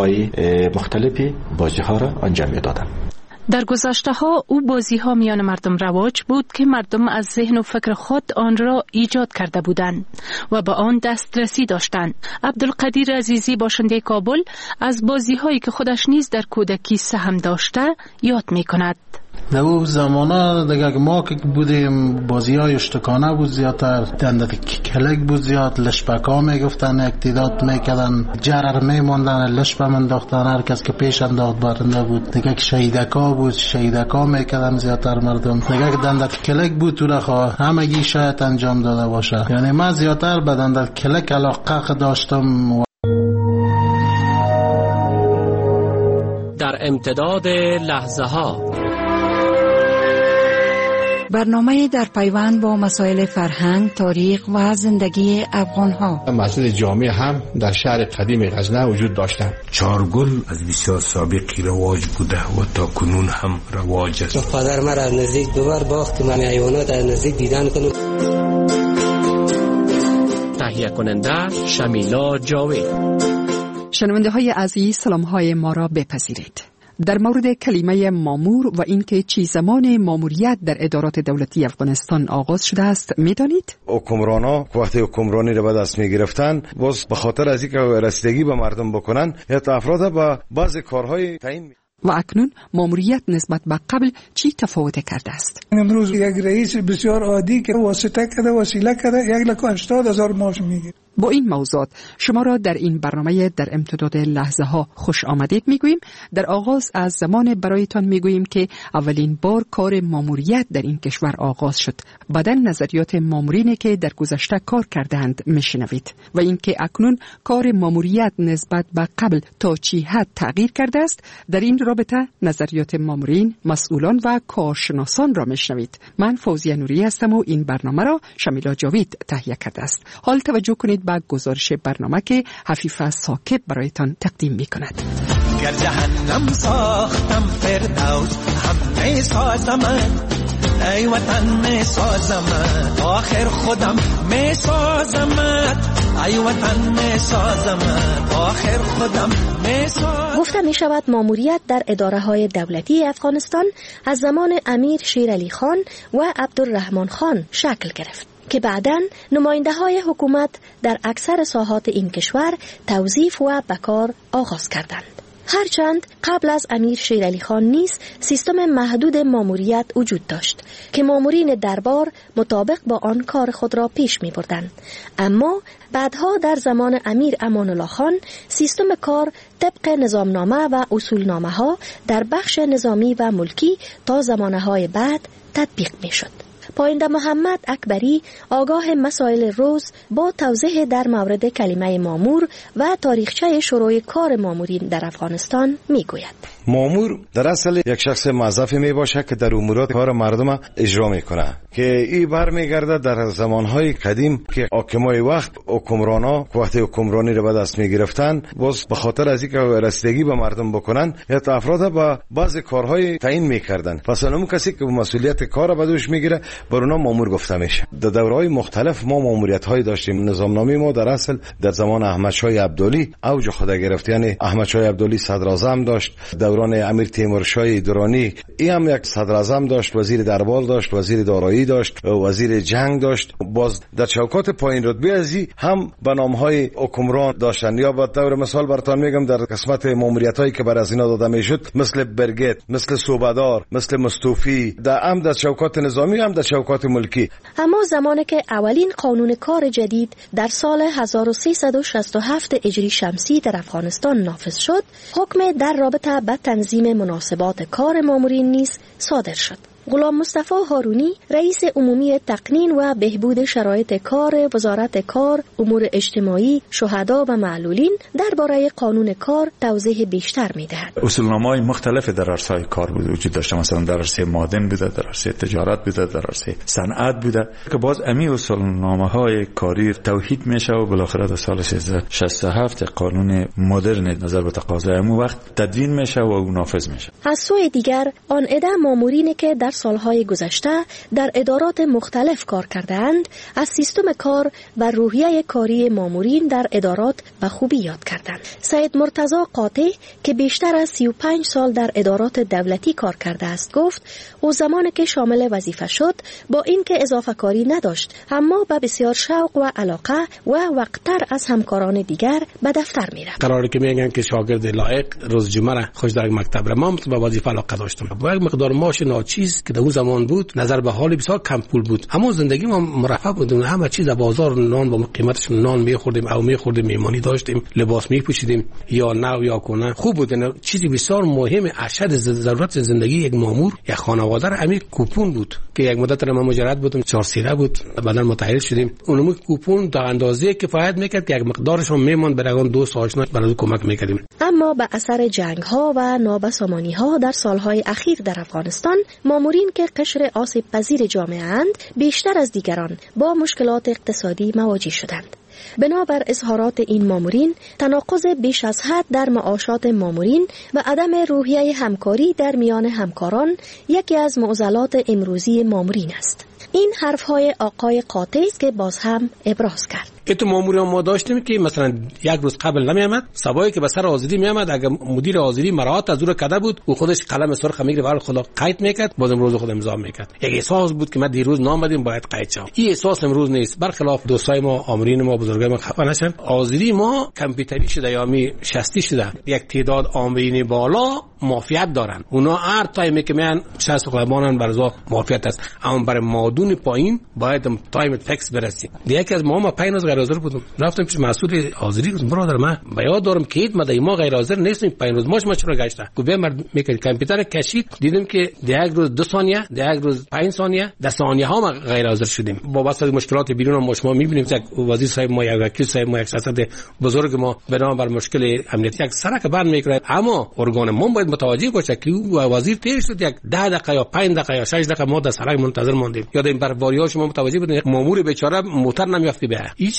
مختلفی بازی ها را انجام میدادن. در گذشته ها او بازی ها میان مردم رواج بود که مردم از ذهن و فکر خود آن را ایجاد کرده بودند و به آن دسترسی داشتند. عبدالقدیر عزیزی باشنده کابل از بازی هایی که خودش نیز در کودکی سهم داشته یاد می کند. در اون زمانه دیگه ما که بودیم بازی های اشتکانه بود زیادتر، دندت کلک بود زیاد، لشپکا میگفتن اقتداد میکردن، جرر میموندن، لشپ منداختن، هر کس که پیش انداخت بارنده بود. دیگه شهیدکا بود، شهیدکا میکردن زیادتر مردم. دیگه دندت کلک بود تو رخوا همگی شاید انجام داده باشه. یعنی من زیادتر به دندت کلک علاقه داشتم. در امتداد لحظه ها برنامه در پیوند با مسائل فرهنگ، تاریخ و زندگی افغان‌ها. مسجد جامع هم در شهر قدیم غزنه وجود داشتند. چارگل از بسیار سابقی رواج بوده و تا کنون هم رواج است. پدر مرا از نزدیک دوبار باخت من حیوانات از نزدیک دیدن کنم. تهیه کننده شمیلا جاوید. شنونده های عزیز سلام های ما را بپذیرید. در مورد کلمه مامور و اینکه چی زمان ماموریت در ادارات دولتی افغانستان آغاز شده است میدانید؟ حکمرانا وقتی حکمرانی را به دست می گرفتن باز به خاطر از اینکه رسیدگی به مردم بکنن یا افراد با بعض کارهای تعیین. و اکنون ماموریت نسبت به قبل چی تفاوت کرده است؟ امروز یک رئیس بسیار عادی که واسطه کرده وسیله کرده 1,80,000 معاش میگیره. با این موضوعات شما را در این برنامه در امتداد لحظه ها خوش آمدید میگوییم. در آغاز از زمان برایتان میگوییم که اولین بار کار ماموریت در این کشور آغاز شد. بعداً نظریات مامورینی که در گذشته کار کردند میشنوید و اینکه اکنون کار ماموریت نسبت به قبل تا چی حد تغییر کرده است. در این رابطه نظریات مامورین، مسئولان و کارشناسان را میشنوید. من فوزیه نوری هستم و این برنامه را شمیلا جاوید تهیه کرده است. حال توجه کنید به گزارش برنامه که حفیفه ثاقب برایتان تقدیم می‌کند. گر جهنم ساختم فردوس هم می سازم، ای وطن می سازم، آخر خودم می سازم، ای وطن می سازم، آخر خودم می سازم. گفته می شود ماموریت در اداره های دولتی افغانستان از زمان امیر شیر علی خان و عبدالرحمن خان شکل گرفت که بعداً نماینده های حکومت در اکثر ساحات این کشور توظیف و بکار آغاز کردند. هرچند قبل از امیر شیر علی خان نیز سیستم محدود ماموریت وجود داشت که مامورین دربار مطابق با آن کار خود را پیش می بردند، اما بعدها در زمان امیر امان الله خان سیستم کار طبق نظامنامه و اصولنامه ها در بخش نظامی و ملکی تا زمانه های بعد تطبیق می شد. پاینده محمد اکبری آگاه مسائل روز با توضیح در مورد کلمه مامور و تاریخچه شروع کار مامورین در افغانستان میگوید. مامور در اصل یک شخص موظفی می باشه که در امورات کار مردم اجرا میکنه، که این برمیگرده در زمانهای قدیم که حاکمای وقت حکمرانا وقتی حکمرانی را به دست میگرفتن باز به خاطر از اینکه رسیدگی به مردم بکنن یا افراد با بعض کارهای تعیین میکردن، پس اون کسی که مسئولیت کار به دوش میگیره بر اونا مامور گفته میشه. در دورهای مختلف ما ماموریت‌های داشتیم. نظامنامه ما در اصل در زمان احمد شاه عبدالی اوج خود گرفت، یعنی احمد شاه عبدالی صدر اعظم داشت، دوران امیر تیمور شاه درانی این هم یک صدر اعظم داشت، وزیر دربار داشت، وزیر دارایی داشت، وزیر جنگ داشت. باز در چوکات پایین رتبه ازی هم به نام‌های حکمران داشتن. یا با طور مثال براتون میگم در قسمت ماموریت‌هایی که بر از اینا داده میشد مثل برگت، مثل صوبدار، مثل مستوفی، در چوکات نظامی هم در چوکات ملکی. اما زمانی که اولین قانون کار جدید در سال 1367 هجری شمسی در افغانستان نافذ شد، حکم در رابطه به تنظیم مناسبات کار مامورین نیز صادر شد. غلام مصطفی هارونی رئیس عمومی تقنین و بهبود شرایط کار وزارت کار، امور اجتماعی، شهدا و معلولین درباره قانون کار توضیح بیشتر می‌دهد. اصولنامه‌های مختلف در عرصه‌های کار وجود داشته، مثلا در عرصه معدن بوده، در عرصه تجارت بوده، در عرصه صنعت بوده که باز امی اصولنامه‌های کاری توحید میشه و بالاخره در سال 67 قانون مدرن نظر به تقاضای امو وقت تدوین میشه و نافذ میشه. از سوی دیگر آن عده مامورینی که در سالهای گذشته در ادارات مختلف کار کردند از سیستم کار و روحیه کاری مامورین در ادارات به خوبی یاد کردند. سید مرتضی قاطع که بیشتر از 35 سال در ادارات دولتی کار کرده است گفت او زمانی که شامل وظیفه شد با اینکه اضافه کاری نداشت اما با بسیار شوق و علاقه و وقتتر از همکاران دیگر به دفتر میرفت. قراری که میگن که شاگرد لایق روز جمعه را خوش در مکتب را ما به وظیفه علاقه داشتم. با یک مقدار معاش ناچیز که در اون زمان بود نظر به حال بسیار کم پول بود، اما زندگی ما مرفه بود. همه چیز در بازار نان با قیمتش نان میخوردیم او میخوردیم، میمانی داشتیم، لباس میپوشیدیم یا نو یا کنه خوب بود. چیزی بسیار مهم اشد ضرورت زندگی یک مامور یا خانواده را همین کوپون بود که یک مدت ما مجرد بودیم 4 سیره بود، بعداً متأهل شدیم. اونم کوپون تا اندازه کفایت میکرد که یک مقدارش هم میموند برای اون دوست آشنا برای کمک میکردیم. اما به اثر جنگ ها و نابسامانی ها در سالهای اخیر در افغانستان مامورین که قشر آسیب پذیر جامعه اند بیشتر از دیگران با مشکلات اقتصادی مواجه شدند. بنابر اظهارات این مامورین تناقض بیش از حد در معاشات مامورین و عدم روحیه همکاری در میان همکاران یکی از معضلات امروزی مامورین است. این حرفهای آقای قاطع است که باز هم ابراز کرد. تو ماموری ما داشتیم که مثلا یک روز قبل نمیامد، صباحی که به سر حاضری میامد اگر مدیر حاضری مراعات از او کرده بود و خودش قلم سرخ میگیره و خدا قید میکرد، باز امروز خود امضا میکرد. یک احساس بود که ما دیروز نامدیم باید قید شم. این احساس امروز نیست. برخلاف دوستای ما آمرین ما بزرگای ما خفه نشن. حاضری ما کامپیوتری شده یا می شستی شده. یک تعداد آمرین بالا مافیت دارن. اونا هر تایمی که میان 60 قلمانن برزا مافیت است. اما برای مادون پایین باید تایم فکس برسیم. یکی از ما 5 روز غیر حاضر بودم، رفتم پیش مسئول حاضری گفتم برادر من بیاد دارم که ما غیر حاضر نیستیم 5 روز ما چرا گشته؟ گفت مرد میکنه کامپیوتر کشید دیدم که یک روز 2 ثانیه، یک روز 5 ثانیه، 10 ثانیه ها ما غیر حاضر شدیم. با واسه مشکلات بیرون ما شما میبینیم که وزیر صاحب ما یا وکیل صاحب ما یک شخصیت بزرگ ما بنابر مشکل امنیتی یک سرک بند میکنه، اما ارگان ما باید متوجه باشه که وزیر تیر شد یک 10 دقیقه یا 5 دقیقه یا 6 دقیقه ما در سرک منتظر ماندیم. یاد این برواری‌ها شما متوجه بودین مامور بیچاره موتور نمیافتی به هیچ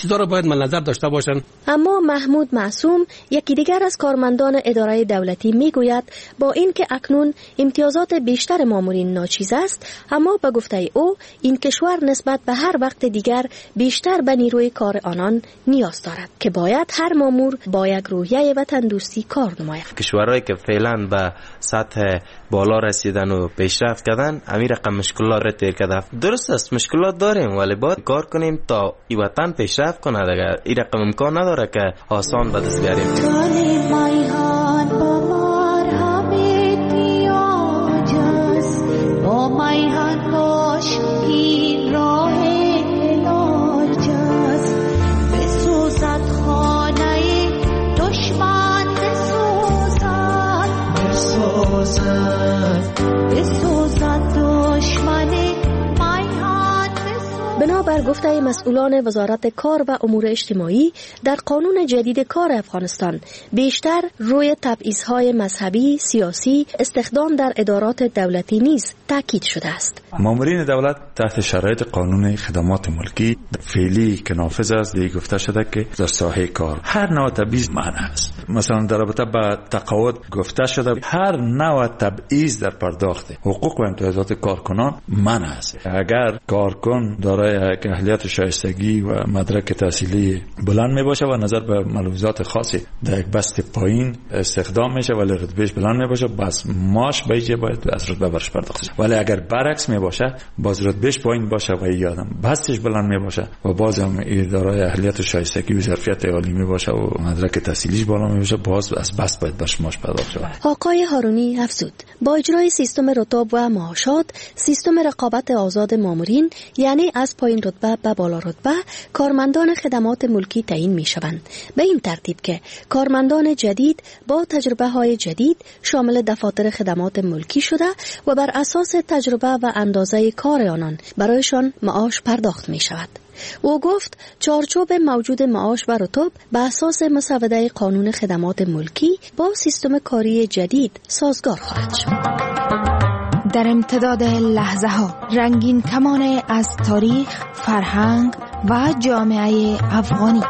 چیزا رو باید نظر داشته باشن. اما محمود معصوم یکی دیگر از کارمندان اداره دولتی میگوید با اینکه اکنون امتیازات بیشتر مامورین ناچیز است، اما به گفته او این کشور نسبت به هر وقت دیگر بیشتر به نیروی کار آنان نیاز دارد که باید هر مامور با یک روحیه وطن دوستی کار نماید. کشورهایی که فعلا به سطح بالا رسیدن و پیشرفت کردن امیر رقم مشکلات را تیر کرده. درست است مشکلات داریم ولی باید کار کنیم تا این وطن پیشرفت کنه. دیگه این رقم امکان نداره که آسان به دست بیاریم. بنابر گفته مسئولان وزارت کار و امور اجتماعی، در قانون جدید کار افغانستان بیشتر روی تبعیض‌های مذهبی، سیاسی، استخدام در ادارات دولتی نیز تاکید شده است. مامورین دولت تحت شرایط قانون خدمات ملکی فعلی که نافذ است دیگه گفته شده که در ساحه کار هر نوع تبعیض منع است. مثلا در رابطه با تقاعد گفته شده هر نوع تبعیض در پرداخت حقوق و امتیازات کارکنان منع است. اگر کارکن دارای اهلیت شایستگی و مدرک تحصیلی بلند می باشه و نظر به ملحوظات خاصی در یک بست پایین استخدام میشه ولی رتبهش بلند می باشه، بس ماش بیجه باید از رتبه برش پرداخت شه. ولی اگر برعکس می باشه باز رتبهش پایین باشه و یادم بستش بلند می باشه و باز هم دارای اهلیت شایستگی و ظرفیت عالی می باشه و مدرک تحصیلیش بالا می باشه، باز از بست باید برش ماش پرداخت شه. آقای هارونی افزود با اجرای سیستم رتب و معاشات، سیستم رقابت آزاد مامورین یعنی از پایین رتبه به بالا رتبه کارمندان خدمات ملکی تعیین می شوند، به این ترتیب که کارمندان جدید با تجربه های جدید شامل دفاتر خدمات ملکی شده و بر اساس تجربه و اندازه کار آنان برایشان معاش پرداخت می شود. او گفت چارچوب موجود معاش و رتب به اساس مسوده قانون خدمات ملکی با سیستم کاری جدید سازگار خواهد شد. در امتداد لحظه ها رنگین کمان از تاریخ، فرهنگ و جامعه افغانی.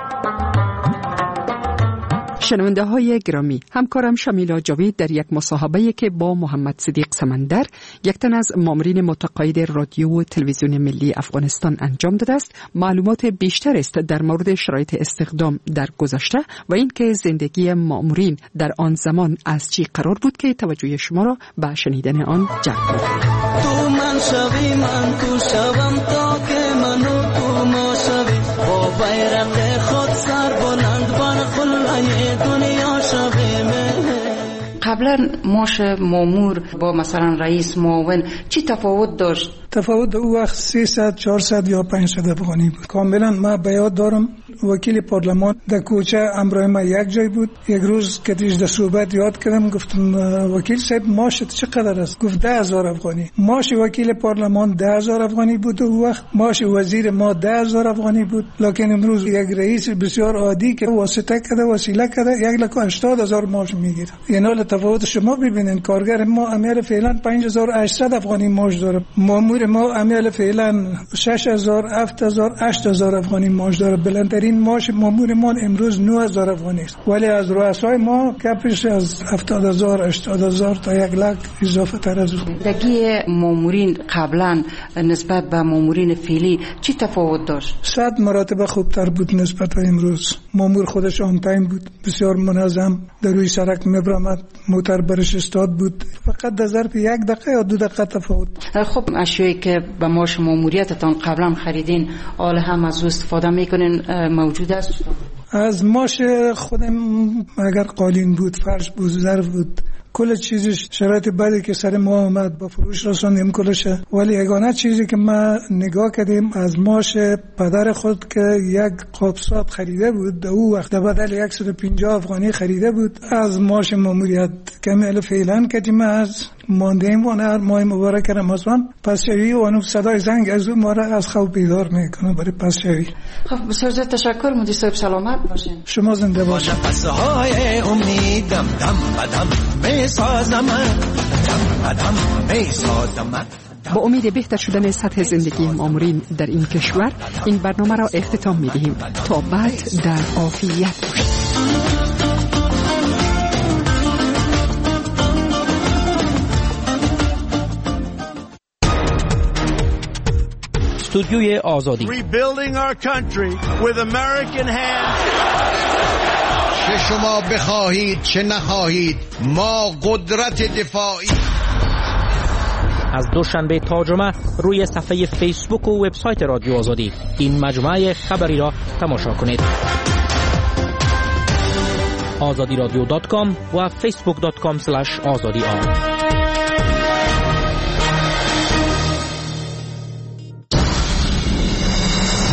شنونده های گرامی، همکارم شمیلا جاوید در یک مصاحبه که با محمد صدیق سمندر، یک تن از مامورین متقاعد رادیو و تلویزیون ملی افغانستان انجام داده است، معلومات بیشتر است در مورد شرایط استخدام در گذشته و اینکه زندگی مامورین در آن زمان از چی قرار بود که توجه شما را به شنیدن آن جلب کرد. تو من شوی من تو شوم تا که منو تو ما شوی با بیرق خود سر بلند بر قلعه دنیا شوی. قبلا معاش مامور با مثلا رئیس معاون چی تفاوت داشت؟ تفاوت او وقت 300 400 یا 500 افغانی بود. کاملا ما به یاد دارم وکیل پارلمان در کوچه امرای ما یک جای بود. یک روز که دیش در صحبت یاد کردم گفتم وکیل صاحب معاشت چقدر است؟ گفت 10,000 افغانی. معاش وکیل پارلمان 10,000 افغانی بود او وقت. معاش وزیر ما 10,000 افغانی بود. لکن امروز یک رئیس بسیار عادی که واسطه کرده وسیله کرده 1,80,000 معاش میگیره. یعنی تفاوت شما ببینید. کارگر ما عمل فعلا 5,800 افغانی معاش داره. مامور ما عمل فعلا 6,000 7,000 8,000 افغانی معاش داره. بلندترین معاش مامور ما امروز 9,000 افغانی است. ولی از رؤسای ما کپش از 70,000 80,000 تا 1,00,000 اضافه تر از اون. دگی مامورین قبلا نسبت به مامورین فعلی چی تفاوت داشت؟ 100 مراتب خوبتر بود نسبت به امروز. مامور خودش آن تایم بود، بسیار منظم، در روی سرک میبرامد، موتر برش استاد بود. فقط در ظرف 1 دقیقه یا 2 دقیقه تفاوت. خب اشیایی که به معاش ماموریتتان قبلا خریدین حالا هم از استفاده میکنین موجود است؟ از معاش خودم اگر قالین بود، فرش بود، ظرف بود، کل چیزش شرایط بعدی که سر ما آمد با فروش رساندیم کلشه. ولی یگانه چیزی که ما نگاه کردیم از معاش پدر خود که یک قابسات خریده بود، او وقت بدل 150 افغانی خریده بود. از معاش ماموریت کامل فعلا کردیم از ماندیم و هر ماه مبارک رمضان پسشوی و انو صدای زنگ از اون ما را از خواب بیدار میکنه برای پسشوی. خب بسیار زیاد تشکر. مدیر صاحب سلامت باشین. شما زنده باشین. پسهای امیدم دم بدم میسازم، دم بدم میسازم. با امید بهتر شدن سطح زندگی مامورین در این کشور این برنامه را اختتام می‌دهیم. تا بعد در عافیت باشید. استودیوی آزادی. Rebuilding our country with American hands. چه شما بخواهید چه نخواهید ما قدرت دفاعی. از دوشنبه تا جمعه روی صفحه فیسبوک و وبسایت رادیو آزادی این مجموعه خبری را تماشا کنید. azadi radio.com و facebook.com/azadi